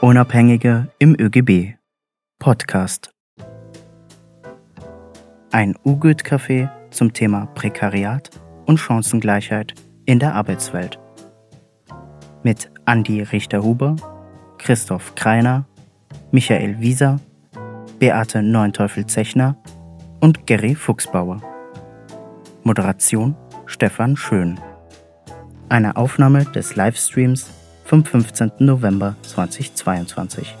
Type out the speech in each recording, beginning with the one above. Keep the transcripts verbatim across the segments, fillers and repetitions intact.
Unabhängige im ÖGB Podcast. Ein U-Güt-Café zum Thema Prekariat und Chancengleichheit in der Arbeitswelt. Mit Andi Richter-Huber, Christoph Kreiner, Michael Wieser, Beate Neunteufel-Zechner und Gary Fuchsbauer. Moderation Stefan Schön. Eine Aufnahme des Livestreams vom fünfzehnten November zweitausendzweiundzwanzig.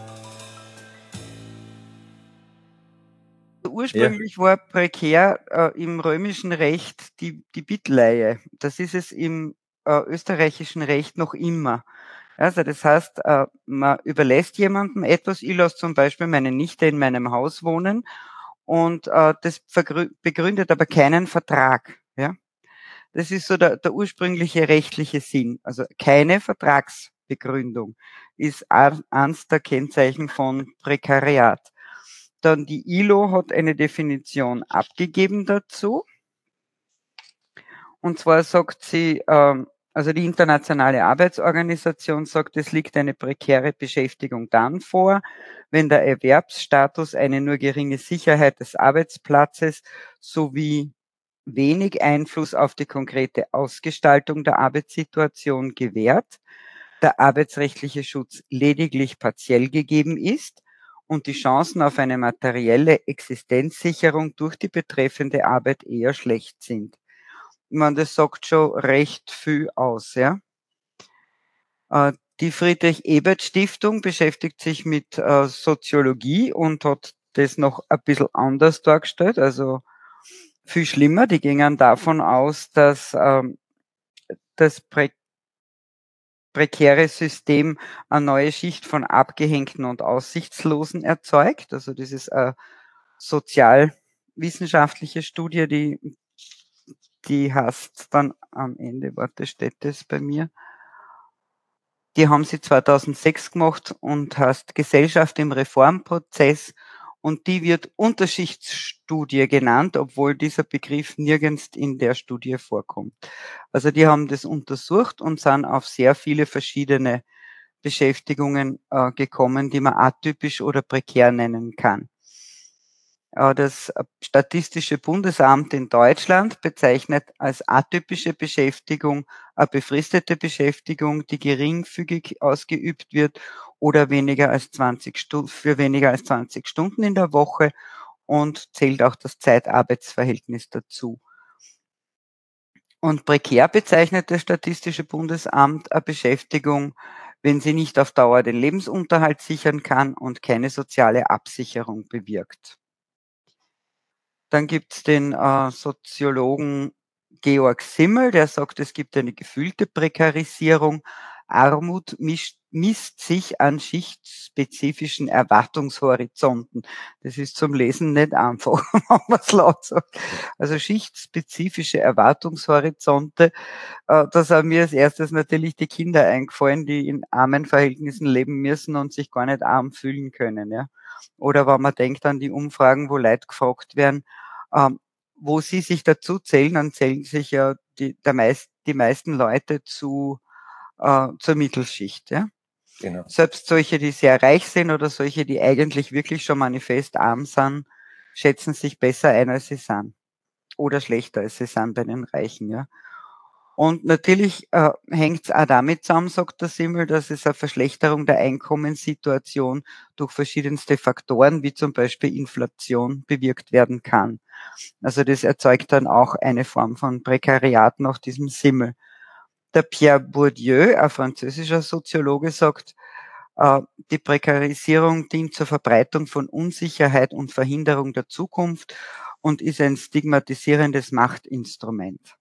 Ursprünglich ja. war prekär äh, im römischen Recht die, die Bittleihe. Das ist es im äh, österreichischen Recht noch immer. Also das heißt, äh, man überlässt jemandem etwas. Ich lasse zum Beispiel meine Nichte in meinem Haus wohnen und äh, das begründet aber keinen Vertrag. Ja? Das ist so der, der ursprüngliche rechtliche Sinn. Also keine Vertragsbegründung ist eines der Kennzeichen von Prekariat. Dann die I L O hat eine Definition abgegeben dazu. Und zwar sagt sie, ähm, also die Internationale Arbeitsorganisation sagt, es liegt eine prekäre Beschäftigung dann vor, wenn der Erwerbsstatus eine nur geringe Sicherheit des Arbeitsplatzes sowie wenig Einfluss auf die konkrete Ausgestaltung der Arbeitssituation gewährt, der arbeitsrechtliche Schutz lediglich partiell gegeben ist und die Chancen auf eine materielle Existenzsicherung durch die betreffende Arbeit eher schlecht sind. Ich meine, das sagt schon recht viel aus, ja. Die Friedrich-Ebert-Stiftung beschäftigt sich mit Soziologie und hat das noch ein bisschen anders dargestellt, also viel schlimmer. Die gingen davon aus, dass das Pre- prekäre System eine neue Schicht von Abgehängten und Aussichtslosen erzeugt. Also das ist eine sozialwissenschaftliche Studie, die, die heißt dann am Ende, warte, steht das bei mir. Die haben sie zweitausendsechs gemacht und heißt Gesellschaft im Reformprozess. Und die wird Unterschichtsstudie genannt, obwohl dieser Begriff nirgends in der Studie vorkommt. Also die haben das untersucht und sind auf sehr viele verschiedene Beschäftigungen äh, gekommen, die man atypisch oder prekär nennen kann. Äh, das Statistische Bundesamt in Deutschland bezeichnet als atypische Beschäftigung eine befristete Beschäftigung, die geringfügig ausgeübt wird oder weniger als zwanzig Stunden, für weniger als zwanzig Stunden in der Woche und zählt auch das Zeitarbeitsverhältnis dazu. Und prekär bezeichnet das Statistische Bundesamt eine Beschäftigung, wenn sie nicht auf Dauer den Lebensunterhalt sichern kann und keine soziale Absicherung bewirkt. Dann gibt's den äh, Soziologen Georg Simmel, der sagt, es gibt eine gefühlte Prekarisierung. Armut mischt, misst sich an schichtspezifischen Erwartungshorizonten. Das ist zum Lesen nicht einfach, wenn man es laut sagt. Also schichtspezifische Erwartungshorizonte, äh, da sind mir als erstes natürlich die Kinder eingefallen, die in armen Verhältnissen leben müssen und sich gar nicht arm fühlen können. Ja. Oder wenn man denkt an die Umfragen, wo Leute gefragt werden, ähm, wo sie sich dazu zählen, dann zählen sich ja die, der meist, die meisten Leute zu äh, zur Mittelschicht. Ja? Genau. Selbst solche, die sehr reich sind oder solche, die eigentlich wirklich schon manifest arm sind, schätzen sich besser ein, als sie sind. Oder schlechter, als sie sind bei den Reichen. Ja? Und natürlich äh, hängt es auch damit zusammen, sagt der Simmel, dass es eine Verschlechterung der Einkommenssituation durch verschiedenste Faktoren, wie zum Beispiel Inflation, bewirkt werden kann. Also das erzeugt dann auch eine Form von Prekariat nach diesem Simmel. Der Pierre Bourdieu, ein französischer Soziologe, sagt, äh, die Prekarisierung dient zur Verbreitung von Unsicherheit und Verhinderung der Zukunft und ist ein stigmatisierendes Machtinstrument.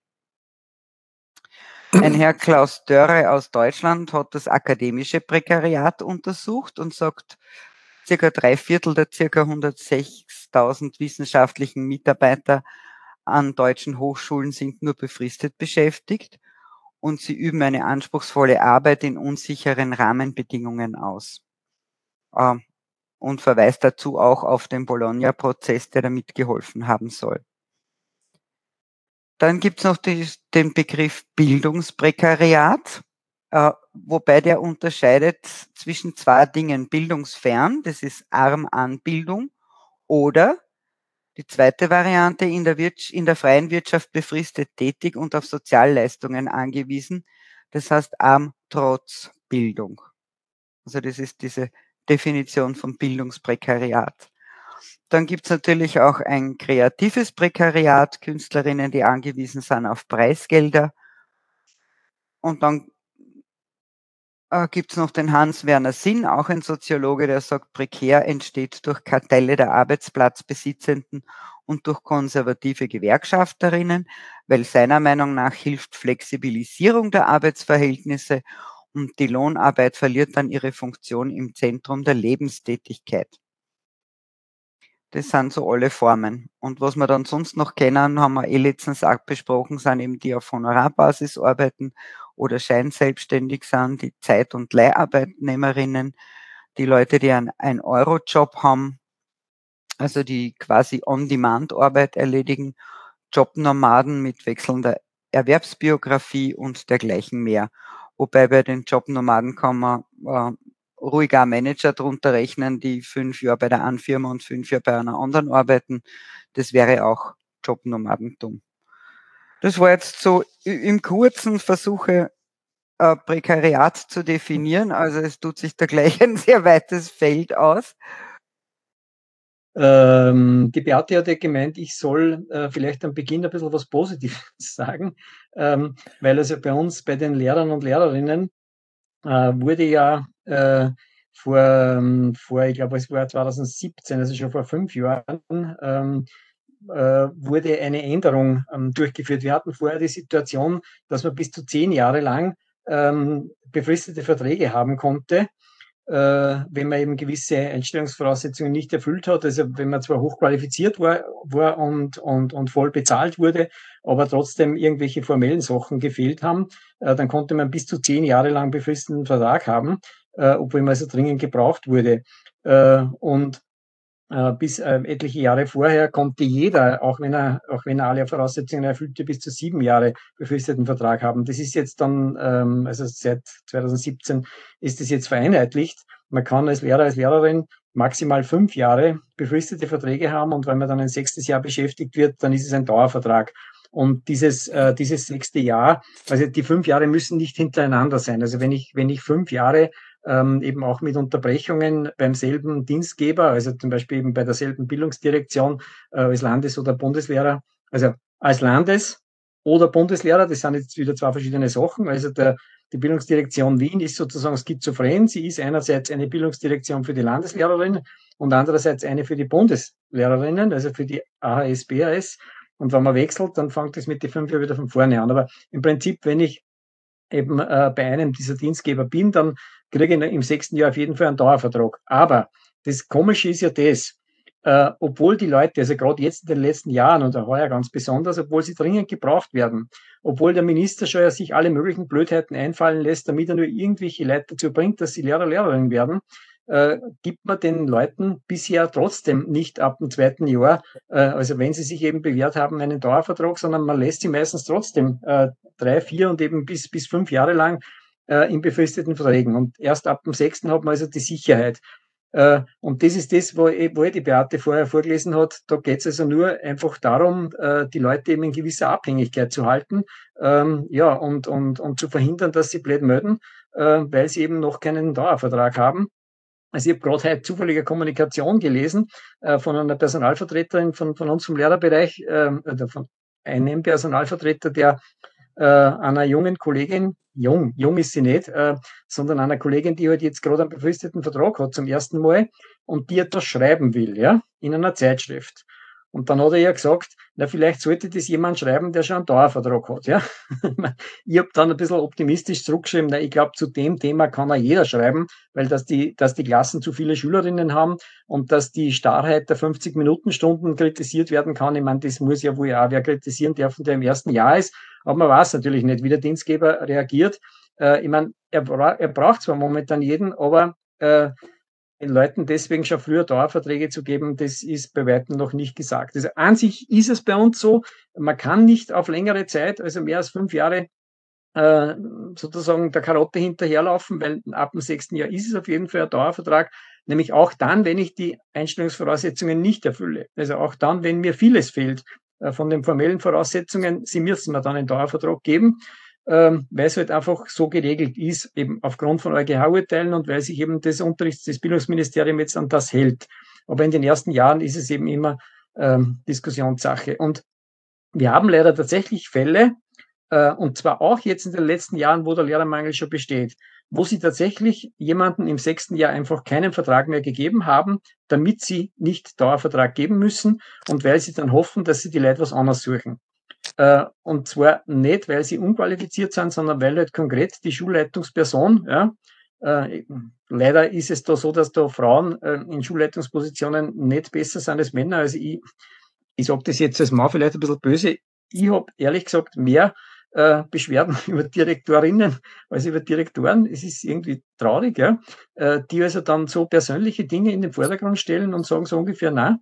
Ein Herr Klaus Dörre aus Deutschland hat das akademische Prekariat untersucht und sagt, circa drei Viertel der circa hundertsechstausend wissenschaftlichen Mitarbeiter an deutschen Hochschulen sind nur befristet beschäftigt und sie üben eine anspruchsvolle Arbeit in unsicheren Rahmenbedingungen aus. Und verweist dazu auch auf den Bologna-Prozess, der da mitgeholfen haben soll. Dann gibt's noch die, den Begriff Bildungsprekariat. äh, wobei der unterscheidet zwischen zwei Dingen: bildungsfern, das ist arm an Bildung, oder die zweite Variante, in der Wirtsch in der freien Wirtschaft befristet tätig und auf Sozialleistungen angewiesen, das heißt arm trotz Bildung. Also das ist diese Definition von Bildungsprekariat. Dann gibt's natürlich auch ein kreatives Prekariat, Künstlerinnen, die angewiesen sind auf Preisgelder. Und dann äh, gibt's noch den Hans-Werner Sinn, auch ein Soziologe, der sagt, prekär entsteht durch Kartelle der Arbeitsplatzbesitzenden und durch konservative Gewerkschafterinnen, weil seiner Meinung nach hilft Flexibilisierung der Arbeitsverhältnisse und die Lohnarbeit verliert dann ihre Funktion im Zentrum der Lebenstätigkeit. Das sind so alle Formen. Und was wir dann sonst noch kennen, haben wir eh letztens auch besprochen, sind eben die auf Honorarbasis arbeiten oder scheinselbstständig sind, die Zeit- und Leiharbeitnehmerinnen, die Leute, die einen ein-Euro-Job haben, also die quasi On-Demand-Arbeit erledigen, Jobnomaden mit wechselnder Erwerbsbiografie und dergleichen mehr. Wobei bei den Jobnomaden kann man äh, ruhig auch Manager drunter rechnen, die fünf Jahre bei der einen Firma und fünf Jahre bei einer anderen arbeiten. Das wäre auch Jobnomadentum. Das war jetzt so im kurzen Versuche, äh, Prekariat zu definieren. Also es tut sich da gleich ein sehr weites Feld aus. Ähm, die Beate hat ja gemeint, ich soll äh, vielleicht am Beginn ein bisschen was Positives sagen, ähm, weil also bei uns, bei den Lehrern und Lehrerinnen, äh, wurde ja äh, vor, ähm, vor, ich glaube, es war zwanzig siebzehn, also schon vor fünf Jahren, ähm, äh, wurde eine Änderung ähm, durchgeführt. Wir hatten vorher die Situation, dass man bis zu zehn Jahre lang ähm, befristete Verträge haben konnte, äh, wenn man eben gewisse Einstellungsvoraussetzungen nicht erfüllt hat. Also wenn man zwar hochqualifiziert war, war und, und, und voll bezahlt wurde, aber trotzdem irgendwelche formellen Sachen gefehlt haben, äh, dann konnte man bis zu zehn Jahre lang befristeten Vertrag haben, äh, obwohl man so dringend gebraucht wurde. Äh, und äh, bis äh, etliche Jahre vorher konnte jeder, auch wenn er, auch wenn er alle Voraussetzungen erfüllte, bis zu sieben Jahre befristeten Vertrag haben. Das ist jetzt dann, ähm, also seit zwanzig siebzehn ist das jetzt vereinheitlicht. Man kann als Lehrer, als Lehrerin maximal fünf Jahre befristete Verträge haben und wenn man dann ein sechstes Jahr beschäftigt wird, dann ist es ein Dauervertrag. Und dieses, äh, dieses sechste Jahr, also die fünf Jahre müssen nicht hintereinander sein. Also wenn ich, wenn ich fünf Jahre ähm, eben auch mit Unterbrechungen beim selben Dienstgeber, also zum Beispiel eben bei derselben Bildungsdirektion äh, als Landes- oder Bundeslehrer, also als Landes- oder Bundeslehrer, das sind jetzt wieder zwei verschiedene Sachen. Also der, die Bildungsdirektion Wien ist sozusagen schizophren. Sie ist einerseits eine Bildungsdirektion für die Landeslehrerinnen und andererseits eine für die Bundeslehrerinnen, also für die A H S, B H S. Und wenn man wechselt, dann fängt es mit den fünf Jahren wieder von vorne an. Aber im Prinzip, wenn ich eben äh, bei einem dieser Dienstgeber bin, dann kriege ich im sechsten Jahr auf jeden Fall einen Dauervertrag. Aber das Komische ist ja das, äh, obwohl die Leute, also gerade jetzt in den letzten Jahren und auch heuer ganz besonders, obwohl sie dringend gebraucht werden, obwohl der Minister schon ja sich alle möglichen Blödheiten einfallen lässt, damit er nur irgendwelche Leute dazu bringt, dass sie Lehrer, Lehrerinnen werden, äh, gibt man den Leuten bisher trotzdem nicht ab dem zweiten Jahr, äh, also wenn sie sich eben bewährt haben, einen Dauervertrag, sondern man lässt sie meistens trotzdem äh, drei, vier und eben bis, bis fünf Jahre lang äh, in befristeten Verträgen. Und erst ab dem sechsten hat man also die Sicherheit. Äh, und das ist das, wo, wo die Beate vorher vorgelesen hat. Da geht es also nur einfach darum, äh, die Leute eben in gewisser Abhängigkeit zu halten, ähm, ja, und, und, und zu verhindern, dass sie blöd melden, äh, weil sie eben noch keinen Dauervertrag haben. Also ich habe gerade heute zufällige Kommunikation gelesen äh, von einer Personalvertreterin von, von uns vom Lehrerbereich, äh, oder von einem Personalvertreter, der äh, einer jungen Kollegin, jung, jung ist sie nicht, äh, sondern einer Kollegin, die halt jetzt gerade einen befristeten Vertrag hat zum ersten Mal und die etwas schreiben will, ja, in einer Zeitschrift. Und dann hat er ja gesagt, na, vielleicht sollte das jemand schreiben, der schon einen Dauervertrag hat, ja. Ich habe dann ein bisschen optimistisch zurückgeschrieben, na, ich glaube, zu dem Thema kann ja jeder schreiben, weil dass die, dass die Klassen zu viele Schülerinnen haben und dass die Starrheit der fünfzig-Minuten-Stunden kritisiert werden kann. Ich meine, das muss ja wohl auch wer kritisieren dürfen, der im ersten Jahr ist. Aber man weiß natürlich nicht, wie der Dienstgeber reagiert. Äh, ich meine, er, bra er braucht zwar momentan jeden, aber äh, den Leuten deswegen schon früher Dauerverträge zu geben, das ist bei weitem noch nicht gesagt. Also an sich ist es bei uns so, man kann nicht auf längere Zeit, also mehr als fünf Jahre, äh, sozusagen der Karotte hinterherlaufen, weil ab dem sechsten Jahr ist es auf jeden Fall ein Dauervertrag, nämlich auch dann, wenn ich die Einstellungsvoraussetzungen nicht erfülle. Also auch dann, wenn mir vieles fehlt äh, von den formellen Voraussetzungen, sie müssen mir dann einen Dauervertrag geben, ähm, weil es halt einfach so geregelt ist, eben aufgrund von EuGH-Urteilen und weil sich eben das Unterrichts-, das Bildungsministerium jetzt an das hält. Aber in den ersten Jahren ist es eben immer ähm, Diskussionssache. Und wir haben leider tatsächlich Fälle, äh, und zwar auch jetzt in den letzten Jahren, wo der Lehrermangel schon besteht, wo sie tatsächlich jemanden im sechsten Jahr einfach keinen Vertrag mehr gegeben haben, damit sie nicht Dauervertrag geben müssen und weil sie dann hoffen, dass sie die Leute was anderes suchen. Äh, und zwar nicht, weil sie unqualifiziert sind, sondern weil halt konkret die Schulleitungsperson, ja, äh, leider ist es da so, dass da Frauen äh, in Schulleitungspositionen nicht besser sind als Männer. Also ich, ich sage das jetzt als Mann vielleicht ein bisschen böse. Ich habe ehrlich gesagt mehr äh, Beschwerden über Direktorinnen als über Direktoren. Es ist irgendwie traurig, ja, äh, die also dann so persönliche Dinge in den Vordergrund stellen und sagen so ungefähr, nein,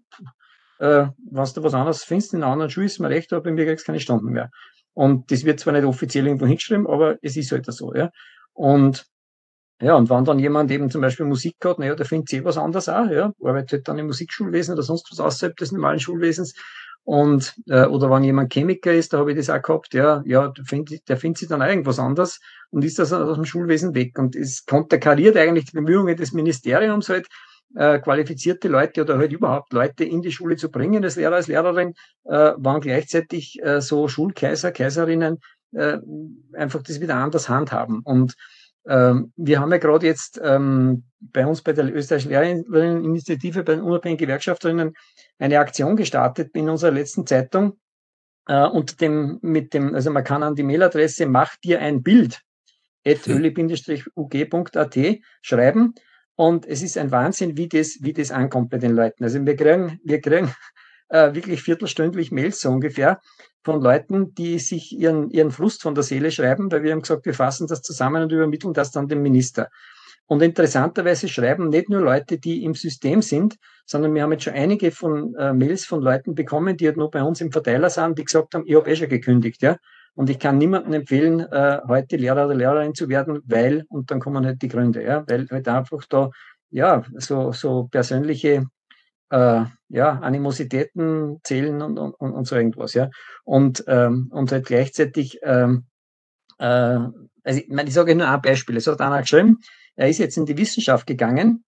äh, wenn du was anderes findest in einer anderen Schule, ist mir recht, aber bei mir kriegst du keine Stunden mehr. Und das wird zwar nicht offiziell irgendwo hingeschrieben, aber es ist halt so, ja. Und ja, und wenn dann jemand eben zum Beispiel Musik hat, naja, der findet eh was anderes auch, ja, arbeitet halt dann im Musikschulwesen oder sonst was außerhalb des normalen Schulwesens. Und, äh, oder wenn jemand Chemiker ist, da habe ich das auch gehabt, ja, ja, der findet, der findet sich dann auch irgendwas anderes und ist das aus dem Schulwesen weg. Und es konterkariert eigentlich die Bemühungen des Ministeriums halt, äh, qualifizierte Leute oder halt überhaupt Leute in die Schule zu bringen, als Lehrer, als Lehrerin, äh, waren gleichzeitig äh, so Schulkaiser, Kaiserinnen äh, einfach das wieder anders handhaben. Und ähm, wir haben ja gerade jetzt ähm, bei uns bei der österreichischen Lehrerinneninitiative, bei den unabhängigen Gewerkschafterinnen, eine Aktion gestartet in unserer letzten Zeitung äh, unter dem, mit dem, also man kann an die Mailadresse mach dir ein Bild at öli u g punkt a t schreiben und es ist ein Wahnsinn, wie das, wie das ankommt bei den Leuten. Also wir kriegen, wir kriegen äh, wirklich viertelstündlich Mails so ungefähr von Leuten, die sich ihren, ihren Frust von der Seele schreiben, weil wir haben gesagt, wir fassen das zusammen und übermitteln das dann dem Minister. Und interessanterweise schreiben nicht nur Leute, die im System sind, sondern wir haben jetzt schon einige von äh, Mails von Leuten bekommen, die halt nur bei uns im Verteiler sind, die gesagt haben, ich habe eh schon gekündigt, ja. Und ich kann niemandem empfehlen, äh, heute Lehrer oder Lehrerin zu werden, weil, und dann kommen halt die Gründe, ja, weil halt einfach da, ja, so, so persönliche, äh, ja, Animositäten zählen und, und, und so irgendwas, ja. Und, ähm, und halt gleichzeitig, ähm, äh, also ich, meine, ich sage nur ein Beispiel. Es hat einer geschrieben, er ist jetzt in die Wissenschaft gegangen,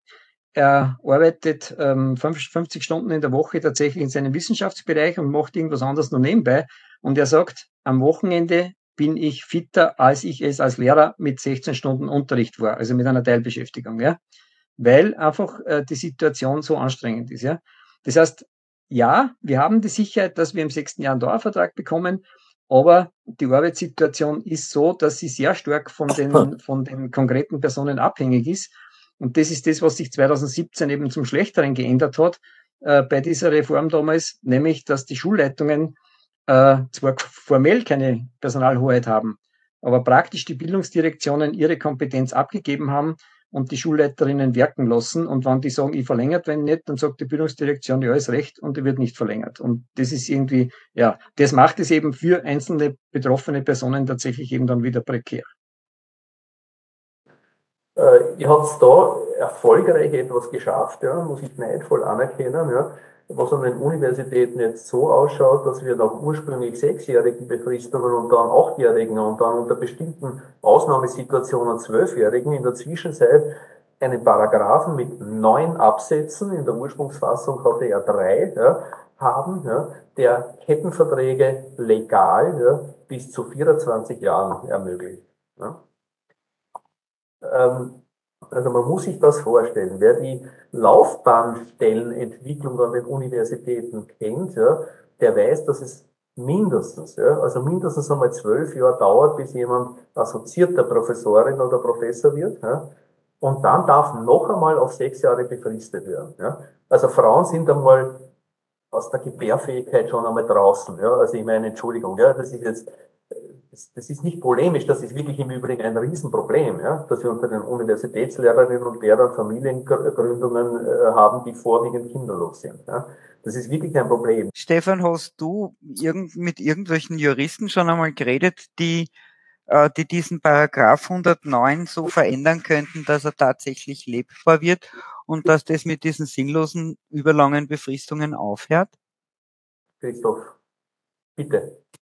er arbeitet ähm, fünfzig Stunden in der Woche tatsächlich in seinem Wissenschaftsbereich und macht irgendwas anderes noch nebenbei. Und er sagt, am Wochenende bin ich fitter, als ich es als Lehrer mit sechzehn Stunden Unterricht war, also mit einer Teilbeschäftigung, ja, weil einfach äh, die Situation so anstrengend ist, ja. Das heißt, ja, wir haben die Sicherheit, dass wir im sechsten Jahr einen Dauervertrag bekommen, aber die Arbeitssituation ist so, dass sie sehr stark von den, von den konkreten Personen abhängig ist. Und das ist das, was sich zweitausendsiebzehn eben zum Schlechteren geändert hat äh, bei dieser Reform damals, nämlich, dass die Schulleitungen äh, zwar formell keine Personalhoheit haben, aber praktisch die Bildungsdirektionen ihre Kompetenz abgegeben haben und die Schulleiterinnen wirken lassen. Und wenn die sagen, ich verlängert, wenn nicht, dann sagt die Bildungsdirektion, ja, ist recht, und die wird nicht verlängert. Und das ist irgendwie, ja, das macht es eben für einzelne betroffene Personen tatsächlich eben dann wieder prekär. Ihr habt da erfolgreich etwas geschafft, ja, muss ich neidvoll anerkennen, ja, was an den Universitäten jetzt so ausschaut, dass wir nach ursprünglich sechsjährigen Befristungen und dann achtjährigen und dann unter bestimmten Ausnahmesituationen zwölfjährigen in der Zwischenzeit einen Paragraphen mit neun Absätzen, in der Ursprungsfassung hatte er drei, ja, haben, ja, der Kettenverträge legal, ja, bis zu vierundzwanzig Jahren ermöglicht. Ja. Also man muss sich das vorstellen, wer die Laufbahnstellenentwicklung an den Universitäten kennt, ja, der weiß, dass es mindestens, ja, also mindestens einmal zwölf Jahre dauert, bis jemand assoziierter Professorin oder Professor wird, ja, und dann darf noch einmal auf sechs Jahre befristet werden. Ja. Also Frauen sind einmal aus der Gebärfähigkeit schon einmal draußen. Ja. Also ich meine, Entschuldigung, ja, das ist jetzt Das, das ist nicht polemisch, das ist wirklich im Übrigen ein Riesenproblem, ja, dass wir unter den Universitätslehrerinnen und Lehrern Familiengründungen äh, haben, die vorwiegend kinderlos sind. Ja. Das ist wirklich ein Problem. Stefan, hast du irgend, mit irgendwelchen Juristen schon einmal geredet, die äh, die diesen Paragraph hundertneun so verändern könnten, dass er tatsächlich lebbar wird und dass das mit diesen sinnlosen, überlangen Befristungen aufhört? Christoph, bitte.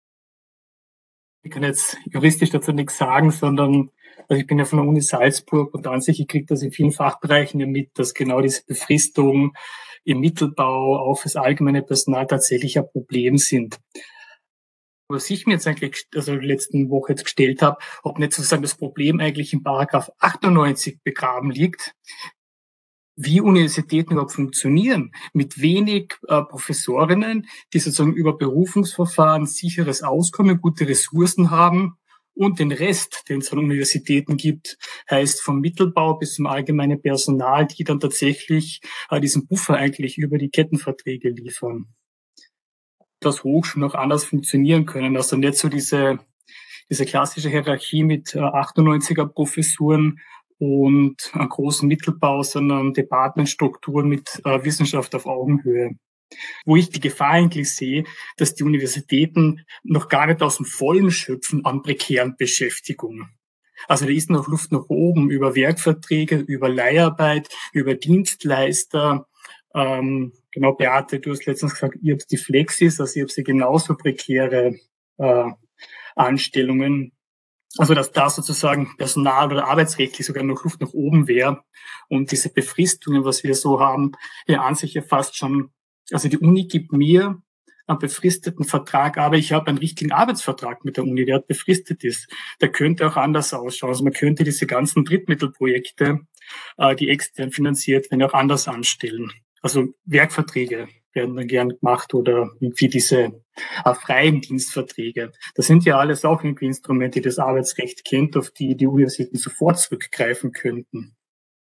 Ich kann jetzt juristisch dazu nichts sagen, sondern also ich bin ja von der Uni Salzburg und an sich, ich kriege das in vielen Fachbereichen ja mit, dass genau diese Befristungen im Mittelbau auch fürs allgemeine Personal tatsächlich ein Problem sind. Was ich mir jetzt eigentlich, also die letzten Woche jetzt gestellt habe, ob nicht sozusagen das Problem eigentlich im Paragraph achtundneunzig begraben liegt, wie Universitäten überhaupt funktionieren, mit wenig äh, Professorinnen, die sozusagen über Berufungsverfahren sicheres Auskommen, gute Ressourcen haben und den Rest, den es an Universitäten gibt, heißt vom Mittelbau bis zum allgemeinen Personal, die dann tatsächlich äh, diesen Buffer eigentlich über die Kettenverträge liefern. Dass Hochschulen auch anders funktionieren können, also nicht so diese, diese klassische Hierarchie mit äh, achtundneunziger Professuren und einen großen Mittelbau, sondern Departmentstrukturen mit äh, Wissenschaft auf Augenhöhe. Wo ich die Gefahr eigentlich sehe, dass die Universitäten noch gar nicht aus dem Vollen schöpfen an prekären Beschäftigungen. Also da ist noch Luft nach oben über Werkverträge, über Leiharbeit, über Dienstleister. Ähm, genau, Beate, du hast letztens gesagt, ihr habt die Flexis, also ihr habt sie genauso prekäre äh, Anstellungen. Also dass da sozusagen personal- oder arbeitsrechtlich sogar noch Luft nach oben wäre und diese Befristungen, was wir so haben, ja an sich ja fast schon, also die Uni gibt mir einen befristeten Vertrag, aber ich habe einen richtigen Arbeitsvertrag mit der Uni, der befristet ist. Der könnte auch anders ausschauen. Also man könnte diese ganzen Drittmittelprojekte, äh, die extern finanziert werden, auch anders anstellen. Also Werkverträge werden dann gern gemacht oder wie diese äh, freien Dienstverträge. Das sind ja alles auch irgendwie Instrumente, die das Arbeitsrecht kennt, auf die die Universitäten sofort zurückgreifen könnten.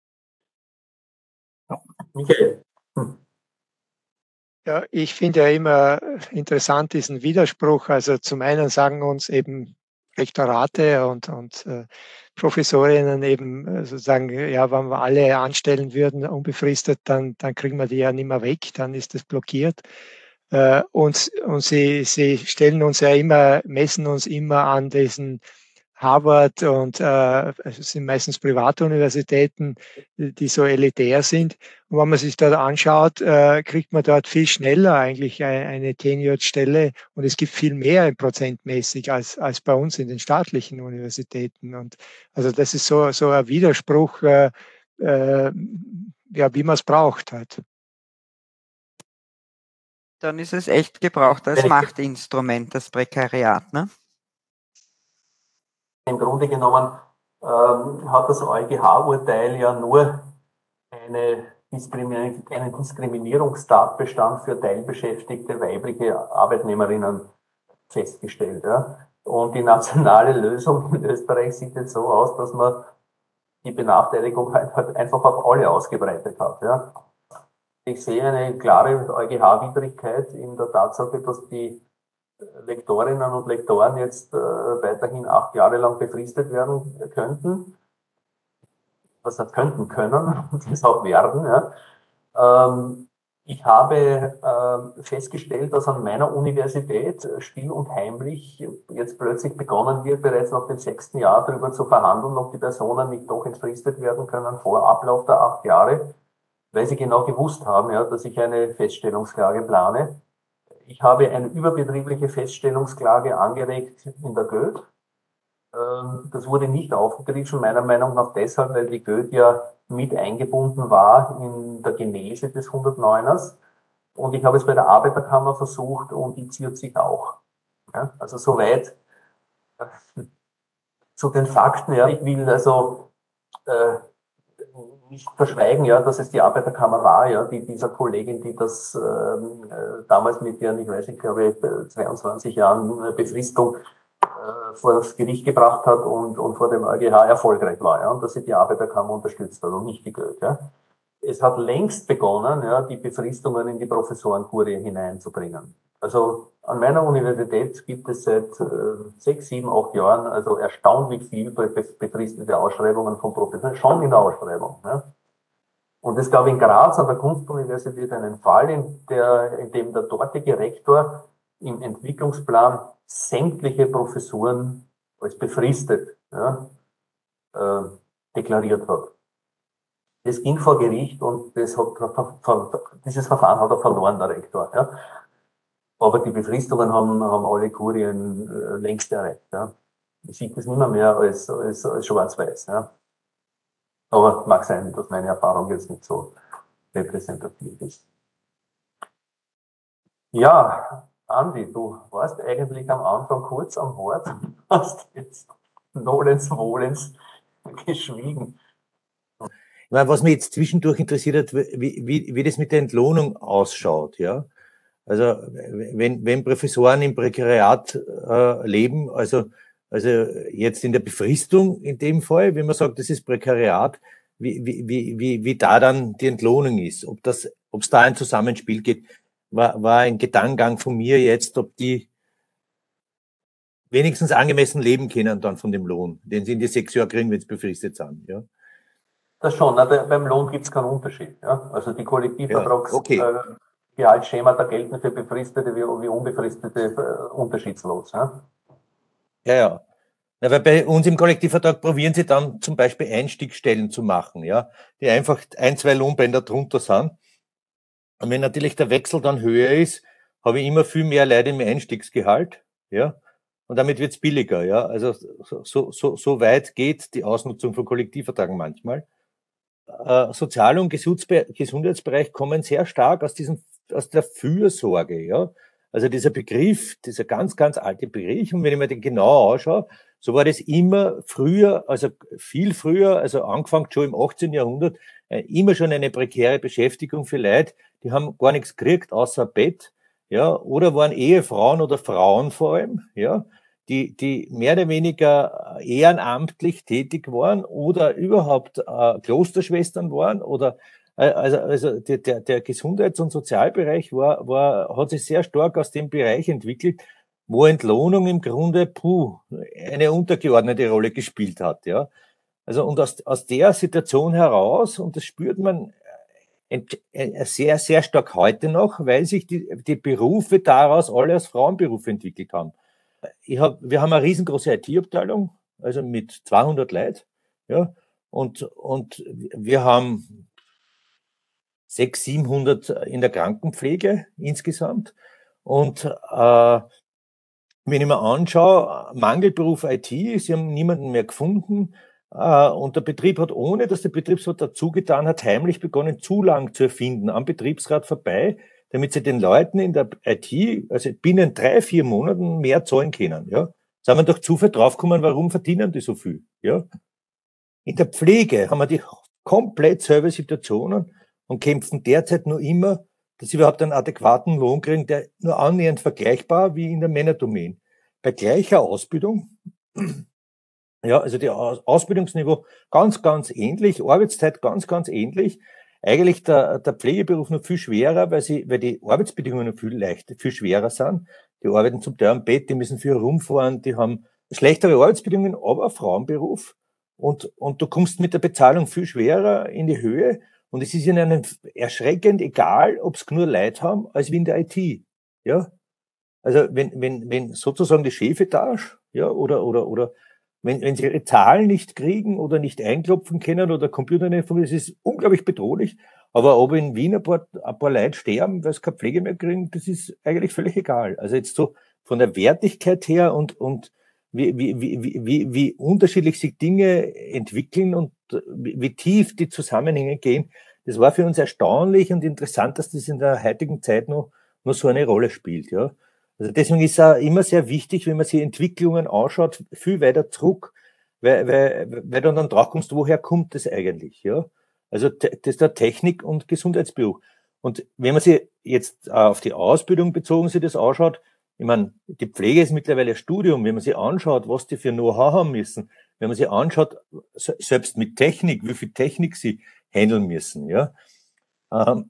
Ja. Michael. Hm. Ja, ich finde ja immer interessant diesen Widerspruch. Also zum einen sagen uns eben Rektorate und, und äh, Professorinnen eben äh, sozusagen, ja, wenn wir alle anstellen würden, unbefristet, dann, dann kriegen wir die ja nicht mehr weg, dann ist das blockiert. Äh, und und sie, sie stellen uns ja immer, messen uns immer an diesen Harvard und äh, es sind meistens Privatuniversitäten, die so elitär sind. Und wenn man sich dort anschaut, äh, kriegt man dort viel schneller eigentlich eine, eine Tenured-Stelle und es gibt viel mehr prozentmäßig als, als bei uns in den staatlichen Universitäten. Und also das ist so, so ein Widerspruch, äh, äh, ja, wie man es braucht halt. Dann ist es echt gebraucht als Machtinstrument, das Prekariat, ne? Im Grunde genommen ähm, hat das EuGH-Urteil ja nur eine Diskrimin einen Diskriminierungstatbestand für teilbeschäftigte weibliche Arbeitnehmerinnen festgestellt. Ja. Und die nationale Lösung in Österreich sieht jetzt so aus, dass man die Benachteiligung halt, halt einfach auf alle ausgebreitet hat. Ja. Ich sehe eine klare EuGH-Widrigkeit in der Tatsache, dass die Lektorinnen und Lektoren jetzt äh, weiterhin acht Jahre lang befristet werden könnten, was sie könnten können und das auch werden. Ja. Ähm, ich habe äh, festgestellt, dass an meiner Universität still und heimlich jetzt plötzlich begonnen wird, bereits nach dem sechsten Jahr darüber zu verhandeln, ob die Personen nicht doch entfristet werden können vor Ablauf der acht Jahre, weil sie genau gewusst haben, ja, dass ich eine Feststellungsklage plane. Ich habe eine überbetriebliche Feststellungsklage angeregt in der Goethe. Das wurde nicht aufgegriffen, meiner Meinung nach deshalb, weil die Goethe ja mit eingebunden war in der Genese des hundertneuners. Und ich habe es bei der Arbeiterkammer versucht und die ziert sich auch. Ja, also soweit zu den Fakten. Ja. Ich will also äh, nicht verschweigen, ja, dass es die Arbeiterkammer war, ja, die dieser Kollegin, die das ähm, äh, damals mit ihren, ich weiß nicht, glaube ich, zweiundzwanzig Jahren Befristung äh, vor das Gericht gebracht hat und, und vor dem EuGH erfolgreich war, ja, und dass sie die Arbeiterkammer unterstützt hat und nicht die Goethe. Ja. Es hat längst begonnen, ja, die Befristungen in die Professorenkurie hineinzubringen. Also an meiner Universität gibt es seit äh, sechs, sieben, acht Jahren also erstaunlich viel befristete Ausschreibungen von Professoren, schon in der Ausschreibung. Ja. Und es gab in Graz an der Kunstuniversität einen Fall, in, der, in dem der dortige Rektor im Entwicklungsplan sämtliche Professuren als befristet, ja, äh, deklariert hat. Das ging vor Gericht und das hat, dieses Verfahren hat er verloren, der Rektor. Ja. Aber die Befristungen haben, haben alle Kurien äh, längst erreicht. Ja. Ich sehe das nicht mehr, mehr als, als, als schwarz-weiß. Ja. Aber mag sein, dass meine Erfahrung jetzt nicht so repräsentativ ist. Ja, Andi, du warst eigentlich am Anfang kurz am Wort, hast jetzt nolens wohlens geschwiegen. Ich meine, was mich jetzt zwischendurch interessiert hat, wie, wie, wie das mit der Entlohnung ausschaut, ja. Also, wenn, wenn Professoren im Prekariat äh, leben, also, also jetzt in der Befristung in dem Fall, wenn man sagt, das ist Prekariat, wie, wie, wie, wie, wie da dann die Entlohnung ist, ob das, ob es da ein Zusammenspiel geht, war, war ein Gedankengang von mir jetzt, ob die wenigstens angemessen leben können dann von dem Lohn, den sie in die sechs Jahre kriegen, wenn sie befristet sind, ja. Das schon, aber beim Lohn gibt es keinen Unterschied. Ja? Also die Kollektivvertrags ja, okay. äh, Gehaltsschemata gelten für Befristete wie, wie Unbefristete äh, unterschiedslos. Ja? ja, ja. Ja, weil bei uns im Kollektivvertrag probieren sie dann zum Beispiel Einstiegsstellen zu machen, ja, die einfach ein, zwei Lohnbänder drunter sind. Und wenn natürlich der Wechsel dann höher ist, habe ich immer viel mehr Leute im Einstiegsgehalt, ja. Und damit wird's billiger, ja. Also so, so, so weit geht die Ausnutzung von Kollektivverträgen manchmal. Äh, Sozial- und Gesundheitsbereich kommen sehr stark aus diesem, aus der Fürsorge, ja. Also dieser Begriff, dieser ganz, ganz alte Begriff, und wenn ich mir den genau anschaue, so war das immer früher, also viel früher, also angefangen schon im achtzehnten Jahrhundert, äh, immer schon eine prekäre Beschäftigung für Leute, die haben gar nichts gekriegt, außer Bett, ja, oder waren Ehefrauen oder Frauen vor allem, ja, die, die mehr oder weniger ehrenamtlich tätig waren oder überhaupt äh, Klosterschwestern waren oder also, also der, der Gesundheits- und Sozialbereich war, war, hat sich sehr stark aus dem Bereich entwickelt, wo Entlohnung im Grunde puh, eine untergeordnete Rolle gespielt hat. Ja. Also und aus, aus der Situation heraus, und das spürt man sehr, sehr stark heute noch, weil sich die, die Berufe daraus alle als Frauenberufe entwickelt haben. Ich hab, wir haben eine riesengroße I T-Abteilung, also mit zweihundert Leuten, ja, und, und wir haben sechshundert, siebenhundert in der Krankenpflege insgesamt. Und äh, wenn ich mir anschaue, Mangelberuf I T, sie haben niemanden mehr gefunden, äh, und der Betrieb hat, ohne dass der Betriebsrat dazu getan hat, heimlich begonnen, Zulagen zu erfinden, am Betriebsrat vorbei, damit sie den Leuten in der I T, also binnen drei, vier Monaten mehr zahlen können. Ja, sind wir durch Zufall draufgekommen, warum verdienen die so viel? Ja, in der Pflege haben wir die komplett selbe Situationen und kämpfen derzeit nur immer, dass sie überhaupt einen adäquaten Lohn kriegen, der nur annähernd vergleichbar wie in der Männerdomäne. Bei gleicher Ausbildung, ja, also die Ausbildungsniveau ganz, ganz ähnlich, Arbeitszeit ganz, ganz ähnlich. Eigentlich der, der Pflegeberuf noch viel schwerer, weil sie, weil die Arbeitsbedingungen noch viel leichter, viel schwerer sind. Die arbeiten zum Teil am Bett, die müssen viel rumfahren, die haben schlechtere Arbeitsbedingungen, aber Frauenberuf. Und, und du kommst mit der Bezahlung viel schwerer in die Höhe. Und es ist ihnen erschreckend egal, ob es nur Leute haben, als wie in der I T. Ja? Also, wenn, wenn, wenn sozusagen die Chefetage, ja, oder, oder, oder, wenn, wenn sie ihre Zahlen nicht kriegen oder nicht einklopfen können oder Computer nicht funktioniert, das ist unglaublich bedrohlich. Aber ob in Wien ein paar, ein paar Leute sterben, weil sie keine Pflege mehr kriegen, das ist eigentlich völlig egal. Also jetzt so von der Wertigkeit her und, und, Wie, wie, wie, wie, wie unterschiedlich sich Dinge entwickeln und wie, wie tief die Zusammenhänge gehen. Das war für uns erstaunlich und interessant, dass das in der heutigen Zeit noch, noch so eine Rolle spielt. Ja. Also deswegen ist es immer sehr wichtig, wenn man sich Entwicklungen anschaut, viel weiter zurück, weil, weil, weil du dann drauf kommst, woher kommt das eigentlich? Ja. Also das ist der Technik- und Gesundheitsberuf. Und wenn man sich jetzt auf die Ausbildung bezogen sich das anschaut, ich meine, die Pflege ist mittlerweile ein Studium, wenn man sich anschaut, was die für Know-how haben müssen, wenn man sich anschaut, selbst mit Technik, wie viel Technik sie handeln müssen, ja, ähm,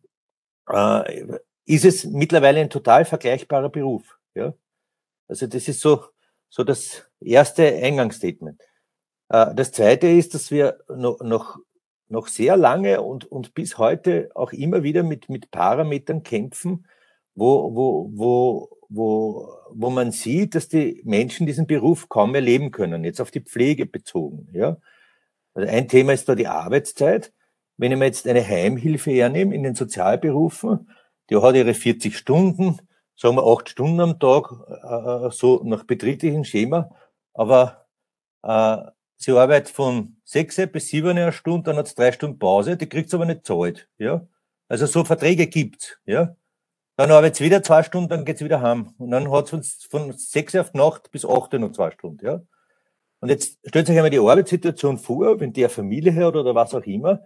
äh, ist es mittlerweile ein total vergleichbarer Beruf, ja. Also das ist so, so das erste Eingangsstatement. Äh, das zweite ist, dass wir noch, noch, noch sehr lange und, und bis heute auch immer wieder mit, mit Parametern kämpfen, wo, wo, wo, wo, wo man sieht, dass die Menschen diesen Beruf kaum mehr leben können, jetzt auf die Pflege bezogen. Ja? Also ein Thema ist da die Arbeitszeit. Wenn ich mir jetzt eine Heimhilfe hernehme in den Sozialberufen, die hat ihre vierzig Stunden, sagen wir acht Stunden am Tag, äh, so nach betrieblichem Schema, aber äh, sie arbeitet von sechs bis sieben eine Stunde, dann hat sie drei Stunden Pause, die kriegt sie aber nicht zahlt. Ja? Also so Verträge gibt's. Ja? Dann arbeitet sie wieder zwei Stunden, dann geht sie wieder heim. Und dann hat sie von sechs auf die Nacht bis acht noch zwei Stunden. Ja? Und jetzt stellt sich einmal die Arbeitssituation vor, wenn die eine Familie hat oder was auch immer,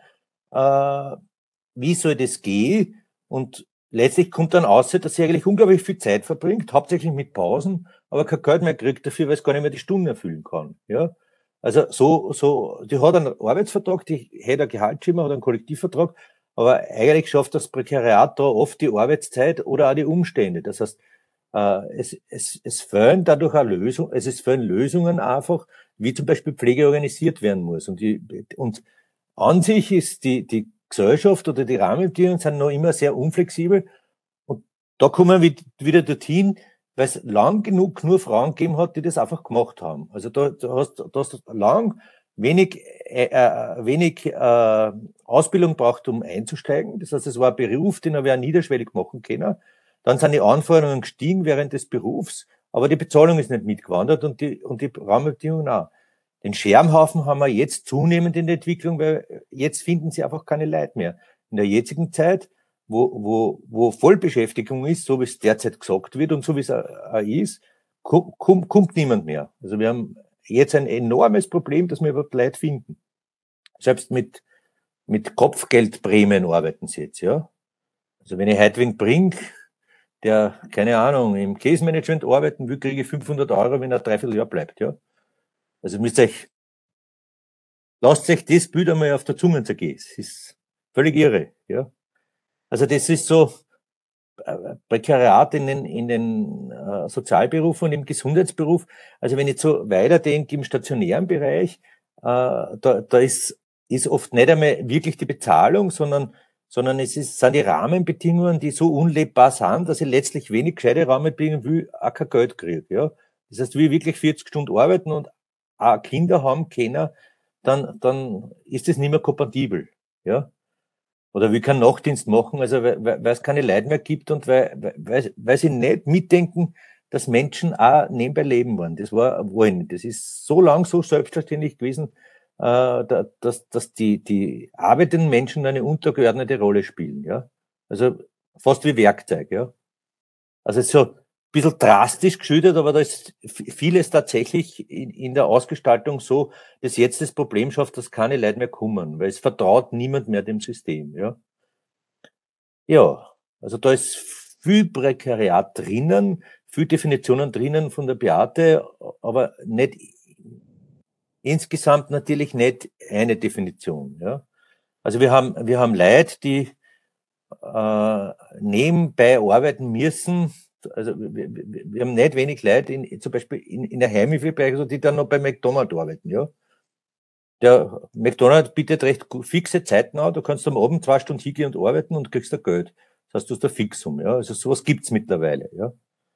äh, wie soll das gehen? Und letztlich kommt dann raus, dass sie eigentlich unglaublich viel Zeit verbringt, hauptsächlich mit Pausen, aber kein Geld mehr kriegt dafür, weil es gar nicht mehr die Stunden erfüllen kann. Ja? Also so, so, die hat einen Arbeitsvertrag, die hat ein Gehaltsschema, hat einen Kollektivvertrag, aber eigentlich schafft das Prekariat da oft die Arbeitszeit oder auch die Umstände. Das heißt, äh, es, es, es fehlen dadurch auch Lösungen, es ist fehlen Lösungen einfach, wie zum Beispiel Pflege organisiert werden muss. Und, die, und an sich ist die, die Gesellschaft oder die Rahmenbedingungen sind noch immer sehr unflexibel. Und da kommen wir wieder dorthin, weil es lang genug nur Frauen gegeben hat, die das einfach gemacht haben. Also da, da hast du hast lang wenig, äh, äh, wenig äh, Ausbildung braucht, um einzusteigen. Das heißt, es war ein Beruf, den wir auch niederschwellig machen können. Dann sind die Anforderungen gestiegen während des Berufs, aber die Bezahlung ist nicht mitgewandert und die, und die Rahmenbedingungen auch. Den Scherbenhaufen haben wir jetzt zunehmend in der Entwicklung, weil jetzt finden sie einfach keine Leute mehr. In der jetzigen Zeit, wo, wo, wo Vollbeschäftigung ist, so wie es derzeit gesagt wird und so wie es auch ist, kommt, kommt niemand mehr. Also wir haben jetzt ein enormes Problem, dass wir überhaupt Leute finden. Selbst mit, mit Kopfgeldprämien arbeiten sie jetzt, ja. Also wenn ich heute wen bringe, der, keine Ahnung, im Case Management arbeiten will, kriege ich fünfhundert Euro, wenn er dreiviertel Jahr bleibt, ja. Also müsst euch, lasst euch das Bild einmal auf der Zunge zergehen. Es ist völlig irre, ja. Also das ist so äh, Prekariat in den, in den äh, Sozialberufen und im Gesundheitsberuf. Also wenn ich so weiterdenke im stationären Bereich, äh, da, da ist, ist oft nicht einmal wirklich die Bezahlung, sondern sondern es ist, sind die Rahmenbedingungen, die so unlebbar sind, dass ich letztlich wenig gescheite Rahmenbedingungen will, auch kein Geld kriege, ja. Das heißt, wir wirklich vierzig Stunden arbeiten und auch Kinder haben können, dann, dann ist das nicht mehr kompatibel, ja. Oder wir keinen Nachtdienst machen, also weil, weil es keine Leute mehr gibt und weil, weil, weil sie nicht mitdenken, dass Menschen auch nebenbei leben wollen. Das war wollen. Das ist so lang so selbstverständlich gewesen, äh, dass, dass die, die arbeitenden Menschen eine untergeordnete Rolle spielen, ja. Also fast wie Werkzeug, ja. Also so ein bisschen drastisch geschildert, aber da ist vieles tatsächlich in, in der Ausgestaltung so, dass jetzt das Problem schafft, dass keine Leute mehr kommen, weil es vertraut niemand mehr dem System, ja. Ja, also da ist viel Prekariat drinnen, viel Definitionen drinnen von der Beate, aber nicht, insgesamt natürlich nicht eine Definition, ja. Also wir haben, wir haben Leute, die äh, nebenbei arbeiten müssen. Also wir, wir haben nicht wenig Leute, in, zum Beispiel in, in der Heimhilfebereich, also die dann noch bei McDonald's arbeiten, ja. Der McDonald's bietet recht fixe Zeiten an, du kannst am Abend zwei Stunden hingehen und arbeiten und kriegst da Geld. Das heißt, du hast ein Fixum, ja. Also sowas gibt's mittlerweile, ja.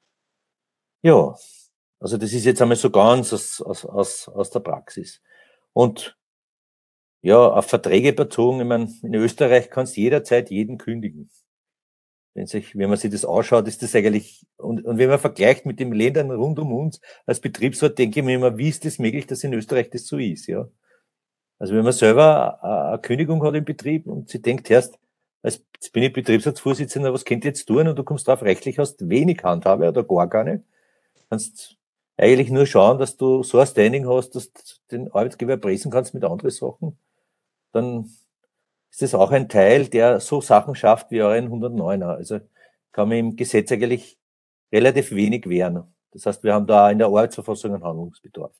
Ja, also das ist jetzt einmal so ganz aus, aus, aus, aus der Praxis. Und ja, auf Verträge bezogen, ich meine, in Österreich kannst du jederzeit jeden kündigen. Wenn, sich, wenn man sich das anschaut, ist das eigentlich, und, und wenn man vergleicht mit den Ländern rund um uns als Betriebswirt, denke ich mir immer, wie ist das möglich, dass in Österreich das so ist, ja. Also wenn man selber eine Kündigung hat im Betrieb und sie denkt erst, als jetzt bin ich Betriebsratsvorsitzender, was könnt ihr jetzt tun? Und du kommst drauf, rechtlich hast wenig Handhabe oder gar keine. Kannst eigentlich nur schauen, dass du so ein Standing hast, dass du den Arbeitgeber erpressen kannst mit anderen Sachen. Dann ist das auch ein Teil, der so Sachen schafft wie euren hundertneuner. Also kann man im Gesetz eigentlich relativ wenig wehren. Das heißt, wir haben da in der Arbeitsverfassung einen Handlungsbedarf.